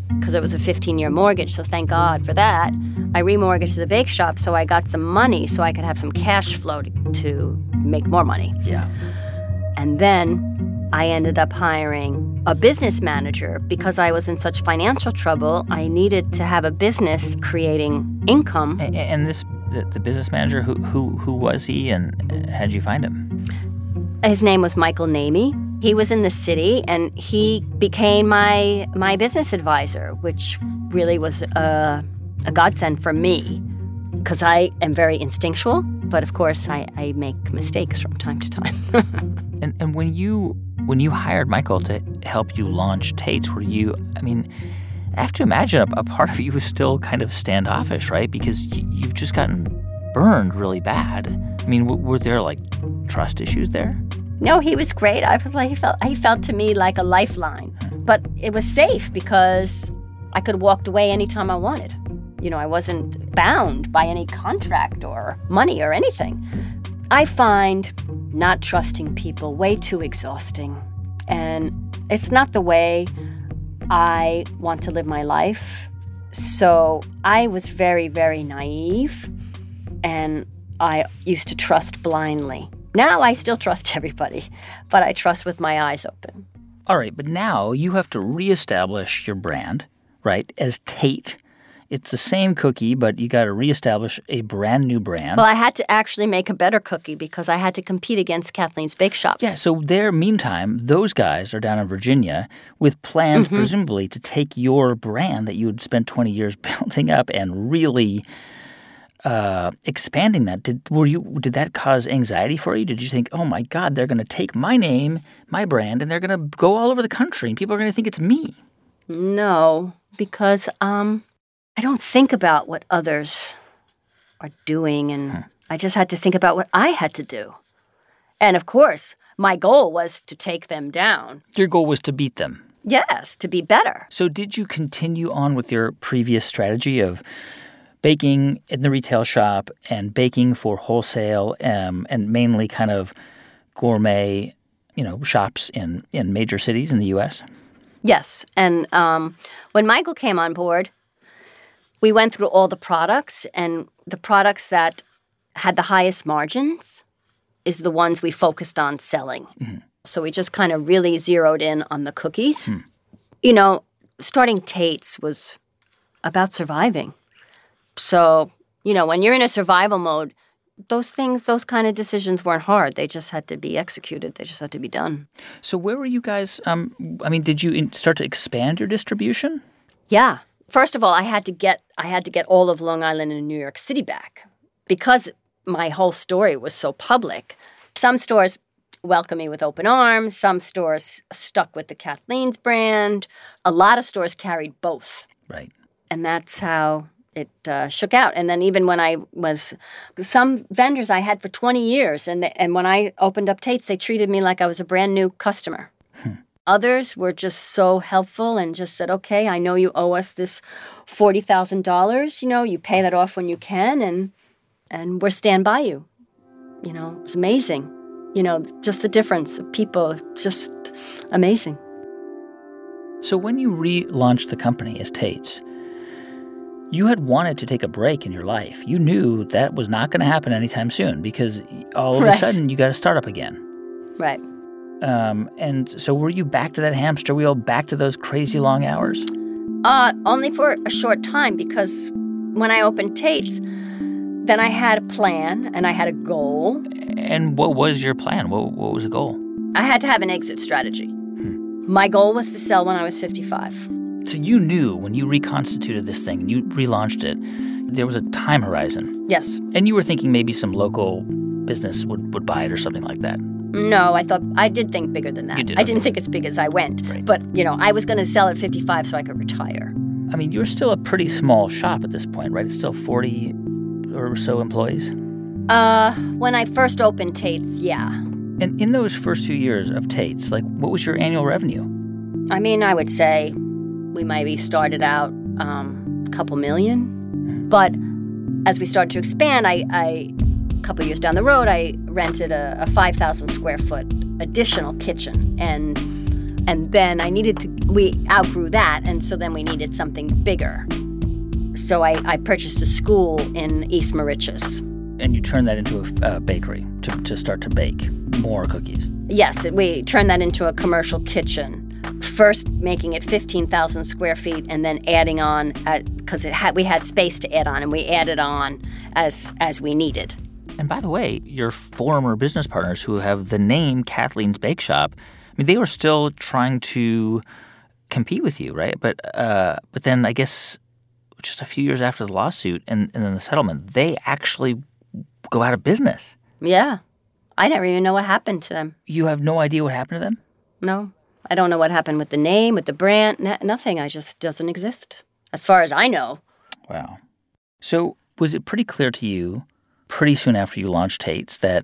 because it was a fifteen-year mortgage, so thank God for that. I remortgaged the bake shop, so I got some money so I could have some cash flow to, to make more money. Yeah. And then I ended up hiring a business manager because I was in such financial trouble. I needed to have a business creating income. And, and this, the, the business manager, who, who, who was he, and how did you find him? His name was Michael Namey. He was in the city, and he became my my business advisor, which really was a, a godsend for me because I am very instinctual, but of course I, I make mistakes from time to time. and and when you when you hired Michael to help you launch Tate's, were you, I mean, I have to imagine a, a part of you was still kind of standoffish, right? Because you, you've just gotten burned really bad. I mean, w- were there like trust issues there? No, he was great. I was like, he felt he felt to me like a lifeline. But it was safe because I could have walked away anytime I wanted. You know, I wasn't bound by any contract or money or anything. I find not trusting people way too exhausting. And it's not the way I want to live my life. So I was very, very naive. And I used to trust blindly. Now I still trust everybody, but I trust with my eyes open. All right, but now you have to reestablish your brand, right, as Tate. It's the same cookie, but you got to reestablish a brand new brand. Well, I had to actually make a better cookie because I had to compete against Kathleen's Bake Shop. Yeah, so there, meantime, those guys are down in Virginia with plans, mm-hmm. presumably, to take your brand that you had spent twenty years building up and really uh, expanding that. Did were you? Did that cause anxiety for you? Did you think, oh, my God, they're going to take my name, my brand, and they're going to go all over the country, and people are going to think it's me? No, because um, I don't think about what others are doing, and huh. I just had to think about what I had to do. And, of course, my goal was to take them down. Your goal was to beat them? Yes, to be better. So did you continue on with your previous strategy of baking in the retail shop and baking for wholesale um, and mainly kind of gourmet, you know, shops in, in major cities in the U S? Yes. And um, when Michael came on board, we went through all the products, and the products that had the highest margins is the ones we focused on selling. Mm-hmm. So we just kind of really zeroed in on the cookies. Mm. You know, starting Tate's was about surviving. So, you know, when you're in a survival mode, those things, those kind of decisions weren't hard. They just had to be executed. They just had to be done. So where were you guys, um, I mean, did you in- start to expand your distribution? Yeah. First of all, I had to get I had to get all of Long Island and New York City back because my whole story was so public. Some stores welcomed me with open arms. Some stores stuck with the Kathleen's brand. A lot of stores carried both. Right. And that's how it uh, shook out. And then even when I was, some vendors I had for twenty years, and they, and when I opened up Tate's, they treated me like I was a brand new customer. Hmm. Others were just so helpful and just said, okay, I know you owe us this forty thousand dollars. You know, you pay that off when you can, and and we're stand by you. You know, it was amazing. You know, just the difference of people, just amazing. So when you relaunched the company as Tate's, you had wanted to take a break in your life. You knew that was not going to happen anytime soon because all of right. a sudden you got to start up again. Right. Um, and so were you back to that hamster wheel, back to those crazy long hours? Uh, only for a short time because when I opened Tate's, then I had a plan and I had a goal. And what was your plan? What, what was the goal? I had to have an exit strategy. Hmm. My goal was to sell when I was fifty-five. So you knew when you reconstituted this thing and you relaunched it, there was a time horizon. Yes. And you were thinking maybe some local business would, would buy it or something like that. No, I thought I did think bigger than that. You did, I okay. didn't think as big as I went. Right. But, you know, I was going to sell at fifty-five so I could retire. I mean, you're still a pretty small shop at this point, right? It's still forty or so employees? Uh, when I first opened Tate's, yeah. And in those first few years of Tate's, like, what was your annual revenue? I mean, I would say we maybe started out um, a couple million. Mm-hmm. But as we started to expand, I, I a couple years down the road, I rented a, a five thousand square foot additional kitchen. And And then I needed to, we outgrew that, and so then we needed something bigger. So I, I purchased a school in East Mauritius. And you turned that into a, a bakery to, to start to bake more cookies. Yes, we turned that into a commercial kitchen. First making it fifteen thousand square feet and then adding on, because it had we had space to add on, and we added on as as we needed. And by the way, your former business partners who have the name Kathleen's Bake Shop, I mean, they were still trying to compete with you, right? But uh, but then I guess just a few years after the lawsuit and, and then the settlement, they actually go out of business. Yeah. I never even know what happened to them. You have no idea what happened to them? No. I don't know what happened with the name, with the brand, n- nothing. I just doesn't exist, as far as I know. Wow. So was it pretty clear to you pretty soon after you launched Tate's that,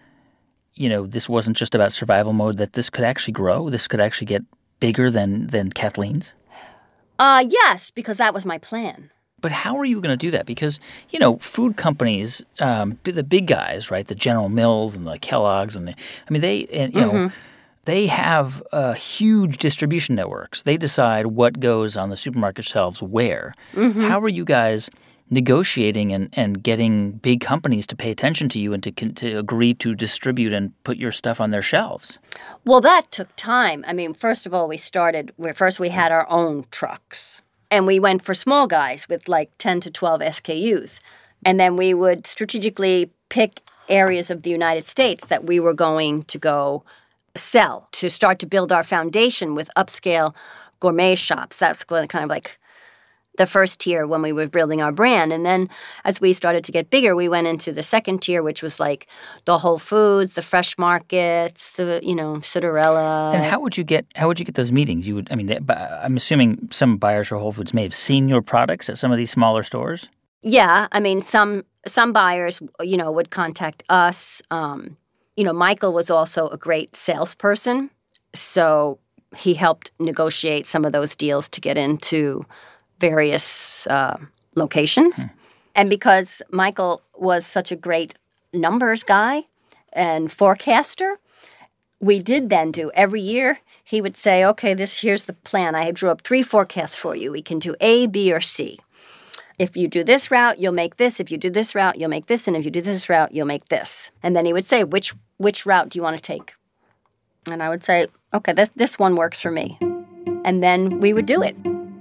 you know, this wasn't just about survival mode, that this could actually grow, this could actually get bigger than, than Kathleen's? Uh, yes, because that was my plan. But how are you going to do that? Because, you know, food companies, um, the big guys, right, the General Mills and the Kellogg's, and the, I mean, they, and, you mm-hmm. know, they have uh, huge distribution networks. They decide what goes on the supermarket shelves where. Mm-hmm. How are you guys negotiating and, and getting big companies to pay attention to you and to, to agree to distribute and put your stuff on their shelves? Well, that took time. I mean, first of all, we started – first we had our own trucks. And we went for small guys with like ten to twelve S K Us. And then we would strategically pick areas of the United States that we were going to go sell to start to build our foundation with upscale gourmet shops. That's kind of like the first tier when we were building our brand. And then as we started to get bigger, we went into the second tier, which was like the Whole Foods, the fresh markets, the, you know, Cinderella. And how would you get how would you get those meetings? You would, I mean, they, I'm assuming some buyers for Whole Foods may have seen your products at some of these smaller stores? Yeah. I mean, some some buyers, you know, would contact us. Um, you know, Michael was also a great salesperson. So he helped negotiate some of those deals to get into various uh, locations. Hmm. And because Michael was such a great numbers guy and forecaster, we did then do every year, he would say, okay, this here's the plan. I drew up three forecasts for you. We can do A, B, or C. If you do this route, you'll make this. If you do this route, you'll make this. And if you do this route, you'll make this. And then he would say, which which route do you want to take? And I would say, okay, this this one works for me. And then we would do it.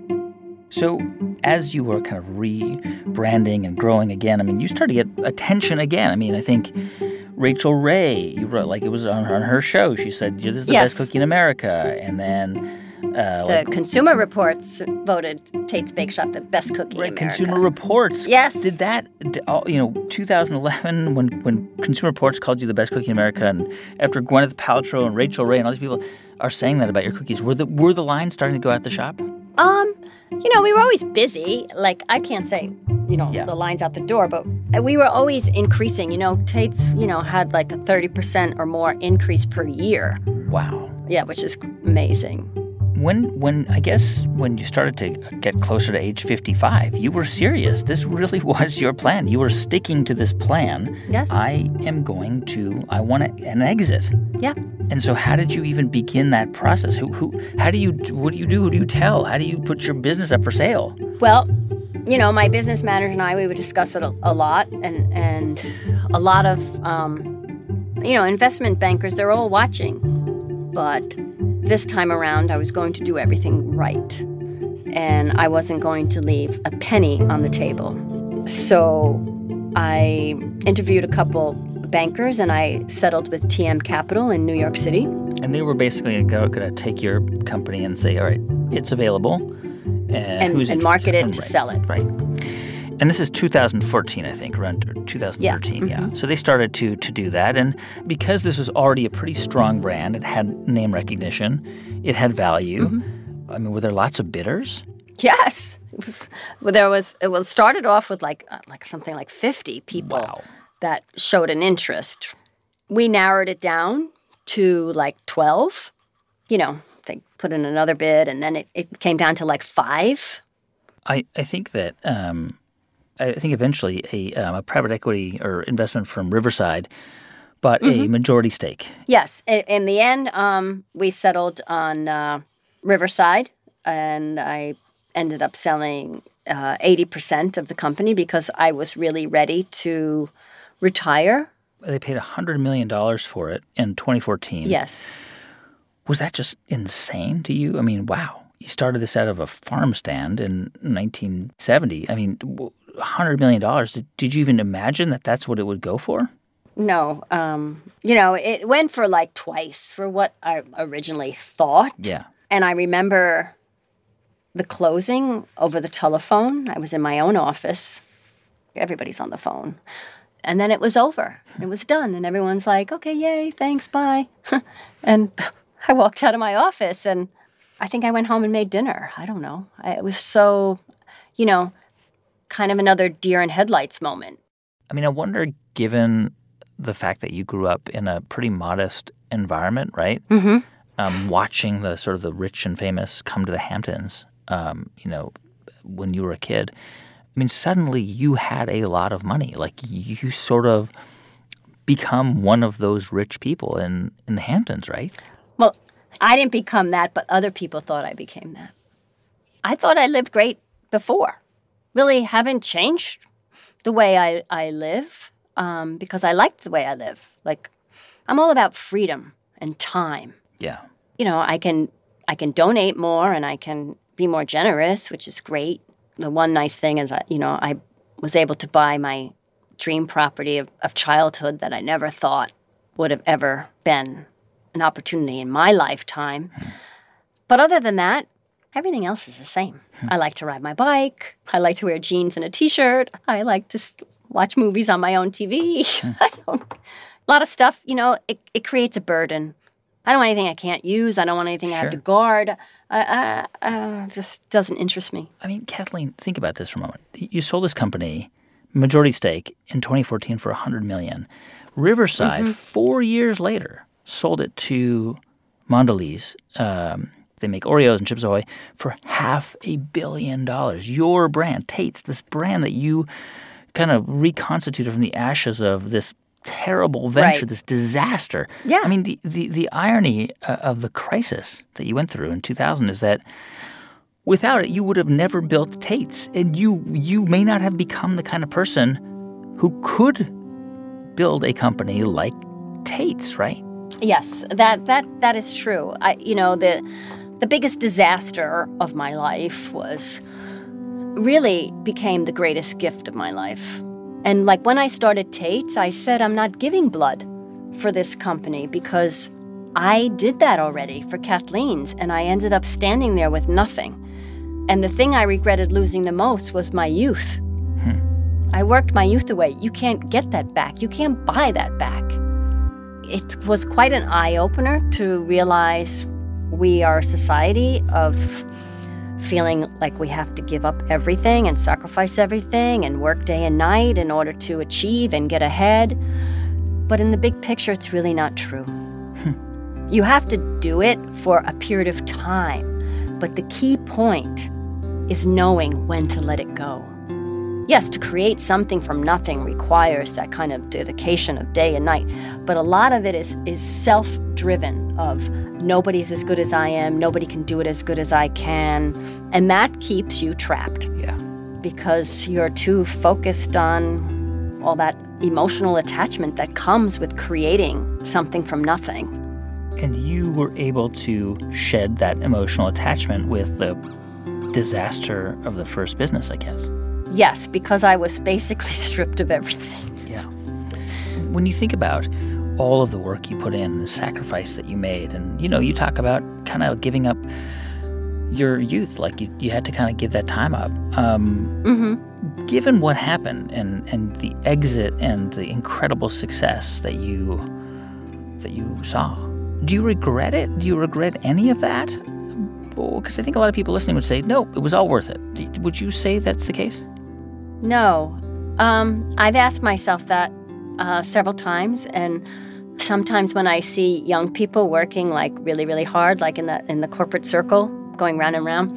So as you were kind of rebranding and growing again, I mean, you started to get attention again. I mean, I think Rachel Ray, you wrote, like it was on her, on her show, she said, this is the yes. best cookie in America. And then Uh, the like, Consumer Reports voted Tate's Bake Shop the best cookie right, in America. Consumer Reports. Yes. Did that, did, you know, two thousand eleven, when, when Consumer Reports called you the best cookie in America, and after Gwyneth Paltrow and Rachel Ray and all these people are saying that about your cookies, were the were the lines starting to go out the shop? Um, you know, we were always busy. Like, I can't say, you know, yeah. the lines out the door, but we were always increasing. You know, Tate's, you know, had like a thirty percent or more increase per year. Wow. Yeah, which is amazing. When, when I guess when you started to get closer to age fifty-five, you were serious. This really was your plan. You were sticking to this plan. Yes. I am going to, I want an exit. Yeah. And so how did you even begin that process? Who, who, how do you, what do you do? Who do you tell? How do you put your business up for sale? Well, you know, my business manager and I, we would discuss it a, a lot. And, and a lot of, um, you know, investment bankers, they're all watching. But this time around, I was going to do everything right. And I wasn't going to leave a penny on the table. So I interviewed a couple bankers, and I settled with T M Capital in New York City. And they were basically going to take your company and say, all right, it's available. Uh, and who's and market it right, to sell it. Right. And this is two thousand fourteen, I think, around two thousand thirteen, yeah. Mm-hmm. yeah. So they started to to do that. And because this was already a pretty strong brand, it had name recognition, it had value. Mm-hmm. I mean, were there lots of bidders? Yes. It was, well, there was, it was started off with like, uh, like something like fifty people wow. that showed an interest. We narrowed it down to like twelve. You know, they put in another bid, and then it, it came down to like five. I, I think that um, I think eventually a, um, a private equity or investment firm, Riverside, but Mm-hmm. a majority stake. Yes. In, in the end, um, we settled on uh, Riverside, and I ended up selling uh, eighty percent of the company because I was really ready to retire. They paid one hundred million dollars for it in twenty fourteen. Yes. Was that just insane to you? I mean, wow. You started this out of a farm stand in nineteen seventy. I mean, one hundred million dollars. Did, did you even imagine that that's what it would go for? No. Um, you know, it went for like twice for what I originally thought. Yeah. And I remember the closing over the telephone. I was in my own office. Everybody's on the phone. And then it was over. It was done. And everyone's like, okay, yay, thanks, bye. And I walked out of my office, and I think I went home and made dinner. I don't know. I, it was so, you know, kind of another deer in headlights moment. I mean, I wonder, given the fact that you grew up in a pretty modest environment, right? Mm-hmm. Um, watching the sort of the rich and famous come to the Hamptons, um, you know, when you were a kid. I mean, suddenly you had a lot of money. Like, you sort of become one of those rich people in, in the Hamptons, right? Well, I didn't become that, but other people thought I became that. I thought I lived great before. Really haven't changed the way I, I live um, because I liked the way I live. Like, I'm all about freedom and time. Yeah. You know, I can I can donate more and I can be more generous, which is great. The one nice thing is that, you know, I was able to buy my dream property of, of childhood that I never thought would have ever been an opportunity in my lifetime. But other than that, everything else is the same. I like to ride my bike. I like to wear jeans and a T-shirt. I like to s- watch movies on my own T V. I don't, a lot of stuff, you know, it, it creates a burden. I don't want anything I can't use. I don't want anything I have to Sure. guard. I, I, uh, just doesn't interest me. I mean, Kathleen, think about this for a moment. You sold this company, majority stake, in twenty fourteen for one hundred million dollars. Riverside, Mm-hmm. four years later, sold it to Mondelez. Um, they make Oreos and Chips Ahoy for half a billion dollars. Your brand, Tate's, this brand that you kind of reconstituted from the ashes of this terrible venture, Right. this disaster. Yeah. I mean, the, the, the irony uh, of the crisis that you went through in two thousand is that without it, you would have never built Tate's. And you you may not have become the kind of person who could build a company like Tate's, right? Yes, that that that is true. I, you know, the the biggest disaster of my life was really became the greatest gift of my life. And like when I started Tate's, I said I'm not giving blood for this company because I did that already for Kathleen's, and I ended up standing there with nothing. And the thing I regretted losing the most was my youth. Hmm. I worked my youth away. You can't get that back. You can't buy that back. It was quite an eye-opener to realize we are a society of feeling like we have to give up everything and sacrifice everything and work day and night in order to achieve and get ahead. But in the big picture, it's really not true. You have to do it for a period of time. But the key point is knowing when to let it go. Yes, to create something from nothing requires that kind of dedication of day and night. But a lot of it is, is self-driven of nobody's as good as I am, nobody can do it as good as I can. And that keeps you trapped. Yeah. Because you're too focused on all that emotional attachment that comes with creating something from nothing. And you were able to shed that emotional attachment with the disaster of the first business, I guess. Yes, because I was basically stripped of everything. Yeah. When you think about all of the work you put in, the sacrifice that you made, and, you know, you talk about kind of giving up your youth, like you, you had to kind of give that time up. Um, Mm-hmm. Given what happened and, and the exit and the incredible success that you that you saw, do you regret it? Do you regret any of that? Because I think a lot of people listening would say, no, it was all worth it. Would you say that's the case? No. Um, I've asked myself that uh, several times, and sometimes when I see young people working like really, really hard, like in the in the corporate circle, going round and round,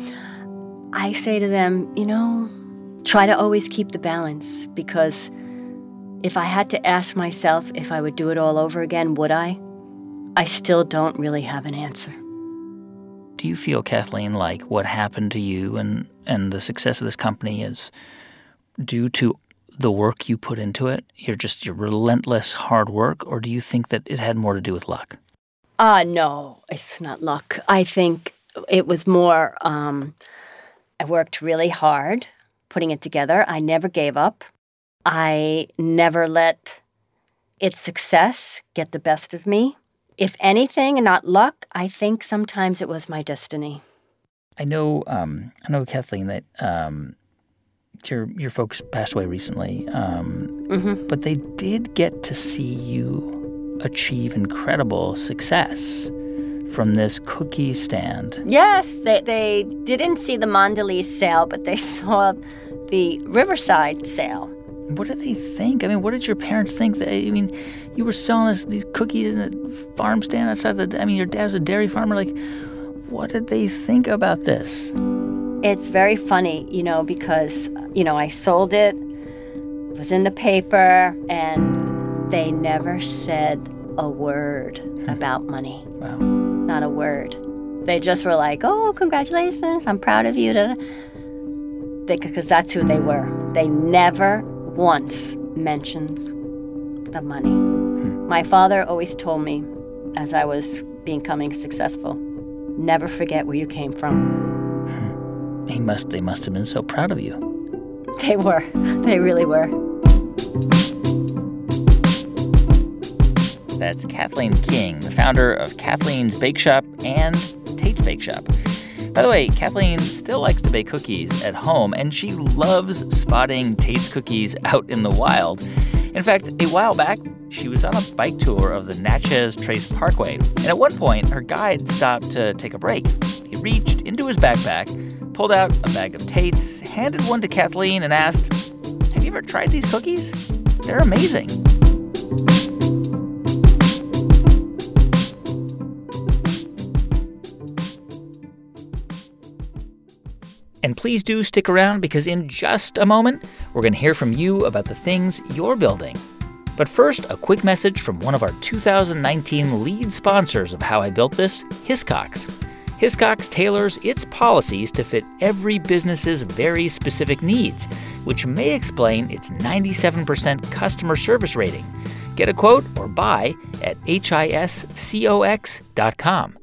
I say to them, you know, try to always keep the balance, because If I had to ask myself if I would do it all over again, would I? I still don't really have an answer. Do you feel, Kathleen, like what happened to you and, and the success of this company is due to the work you put into it? You're just your relentless hard work, or do you think that it had more to do with luck? Uh, no, it's not luck. I think it was more, um, I worked really hard putting it together. I never gave up. I never let its success get the best of me. If anything, and not luck, I think sometimes it was my destiny. I know, um, I know, Kathleen, that um, your your folks passed away recently, um, mm-hmm. but they did get to see you achieve incredible success from this cookie stand. Yes, they they didn't see the Mondelez sale, but they saw the Riverside sale. What did they think? I mean, what did your parents think? That, I mean, you were selling us these cookies in a farm stand outside the... I mean, your dad was a dairy farmer. Like, what did they think about this? It's very funny, you know, because, you know, I sold it, it was in the paper, and they never said a word about money. Wow. Not a word. They just were like, oh, congratulations, I'm proud of you. Because that's who they were. They never once mentioned the money. Hmm. My father always told me, as I was becoming successful, never forget where you came from. Hmm. He must, they must have been so proud of you. They were. They really were. That's Kathleen King, the founder of Kathleen's Bake Shop and Tate's Bake Shop. By the way, Kathleen still likes to bake cookies at home, and she loves spotting Tate's cookies out in the wild. In fact, a while back, she was on a bike tour of the Natchez Trace Parkway, and at one point, her guide stopped to take a break. He reached into his backpack, pulled out a bag of Tate's, handed one to Kathleen, and asked, "Have you ever tried these cookies? They're amazing." And please do stick around, because in just a moment, we're going to hear from you about the things you're building. But first, a quick message from one of our two thousand nineteen lead sponsors of How I Built This, Hiscox. Hiscox tailors its policies to fit every business's very specific needs, which may explain its ninety-seven percent customer service rating. Get a quote or buy at hiscox dot com.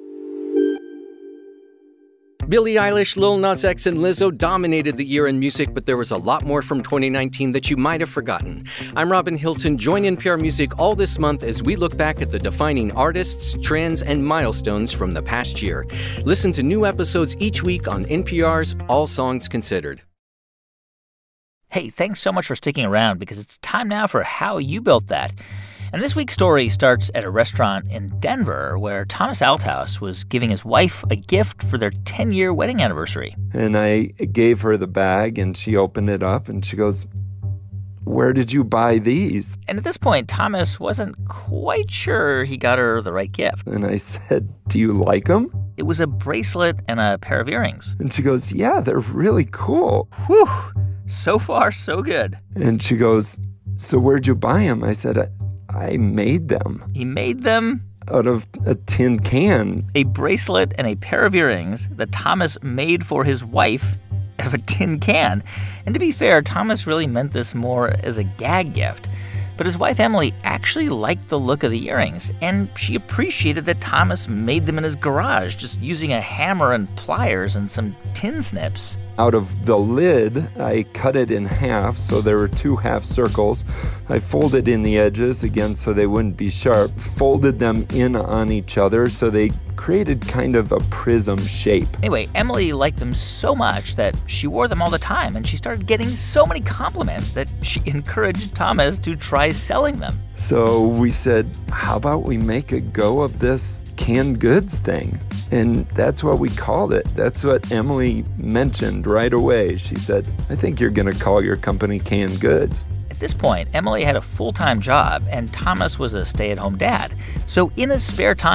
Billie Eilish, Lil Nas X, and Lizzo dominated the year in music, but there was a lot more from twenty nineteen that you might have forgotten. I'm Robin Hilton. Join N P R Music all this month as we look back at the defining artists, trends, and milestones from the past year. Listen to new episodes each week on N P R's All Songs Considered. Hey, thanks so much for sticking around, because it's time now for How You Built That. And this week's story starts at a restaurant in Denver where Thomas Althouse was giving his wife a gift for their ten-year wedding anniversary. And I gave her the bag, and she opened it up, and she goes, "Where did you buy these?" And at this point, Thomas wasn't quite sure he got her the right gift. And I said, "Do you like them?" It was a bracelet and a pair of earrings. And she goes, "Yeah, they're really cool." Whew, so far, so good. And she goes, "So where'd you buy them?" I said, I, I made them. He made them? Out of a tin can. A bracelet and a pair of earrings that Thomas made for his wife out of a tin can. And to be fair, Thomas really meant this more as a gag gift. But his wife, Emily, actually liked the look of the earrings, and she appreciated that Thomas made them in his garage, just using a hammer and pliers and some tin snips. Out of the lid, I cut it in half, so there were two half circles. I folded in the edges, again, so they wouldn't be sharp, folded them in on each other, so they created kind of a prism shape. Anyway, Emily liked them so much that she wore them all the time, and she started getting so many compliments that she encouraged Thomas to try selling them. So we said, how about we make a go of this canned goods thing? And that's what we called it. That's what Emily mentioned right away. She said, I think you're going to call your company Canned Goods. At this point, Emily had a full-time job, and Thomas was a stay-at-home dad. So in his spare time,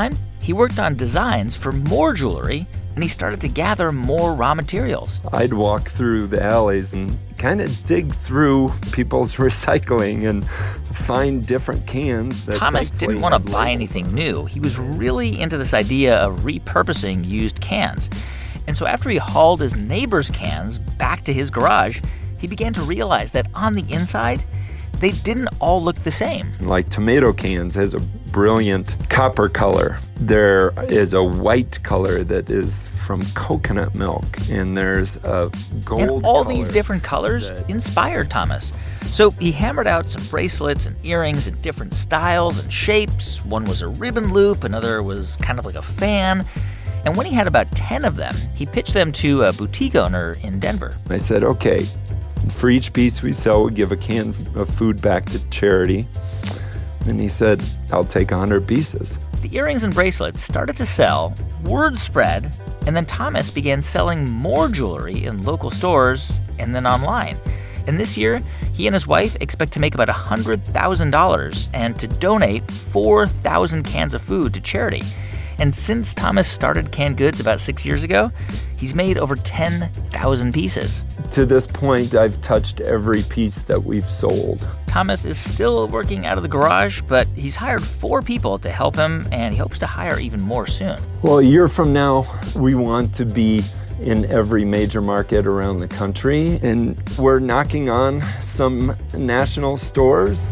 he worked on designs for more jewelry, and he started to gather more raw materials. I'd walk through the alleys and kind of dig through people's recycling and find different cans. That Thomas didn't want to buy labels. anything new. He was really into this idea of repurposing used cans. And so after he hauled his neighbor's cans back to his garage, he began to realize that on the inside, they didn't all look the same. Like tomato cans has a brilliant copper color. There is a white color that is from coconut milk, and there's a gold And all color these different colors that- inspired Thomas. So he hammered out some bracelets and earrings in different styles and shapes. One was a ribbon loop, another was kind of like a fan. And when he had about ten of them, he pitched them to a boutique owner in Denver. I said, okay, for each piece we sell, we give a can of food back to charity. And he said, I'll take one hundred pieces. The earrings and bracelets started to sell, word spread, and then Thomas began selling more jewelry in local stores and then online. And this year, he and his wife expect to make about one hundred thousand dollars and to donate four thousand cans of food to charity. And since Thomas started canned goods about six years ago, he's made over ten thousand pieces. To this point, I've touched every piece that we've sold. Thomas is still working out of the garage, but he's hired four people to help him, and he hopes to hire even more soon. Well, a year from now, we want to be in every major market around the country, and we're knocking on some national stores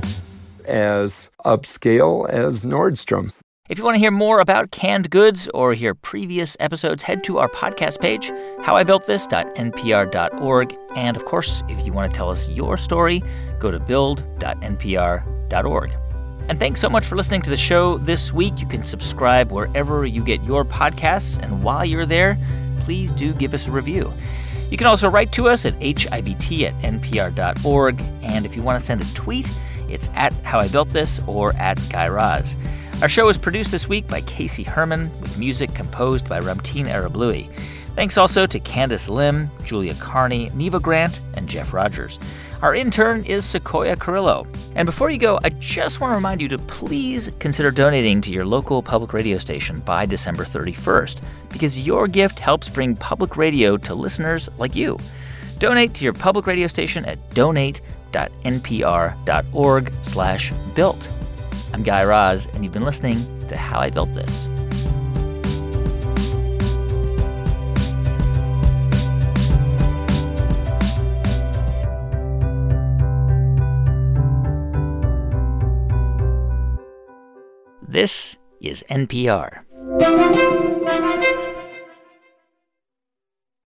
as upscale as Nordstrom's. If you want to hear more about canned goods or hear previous episodes, head to our podcast page, how I built this dot n p r dot org. And of course, if you want to tell us your story, go to build dot n p r dot org. And thanks so much for listening to the show this week. You can subscribe wherever you get your podcasts. And while you're there, please do give us a review. You can also write to us at h i b t at n p r dot org. And if you want to send a tweet, it's at How I Built This or at Guy Raz. Our show is produced this week by Casey Herman, with music composed by Ramteen Arablouei. Thanks also to Candace Lim, Julia Carney, Neva Grant, and Jeff Rogers. Our intern is Sequoia Carrillo. And before you go, I just want to remind you to please consider donating to your local public radio station by December thirty-first, because your gift helps bring public radio to listeners like you. Donate to your public radio station at donate dot n p r dot org slash built. I'm Guy Raz, and you've been listening to How I Built This. This is N P R.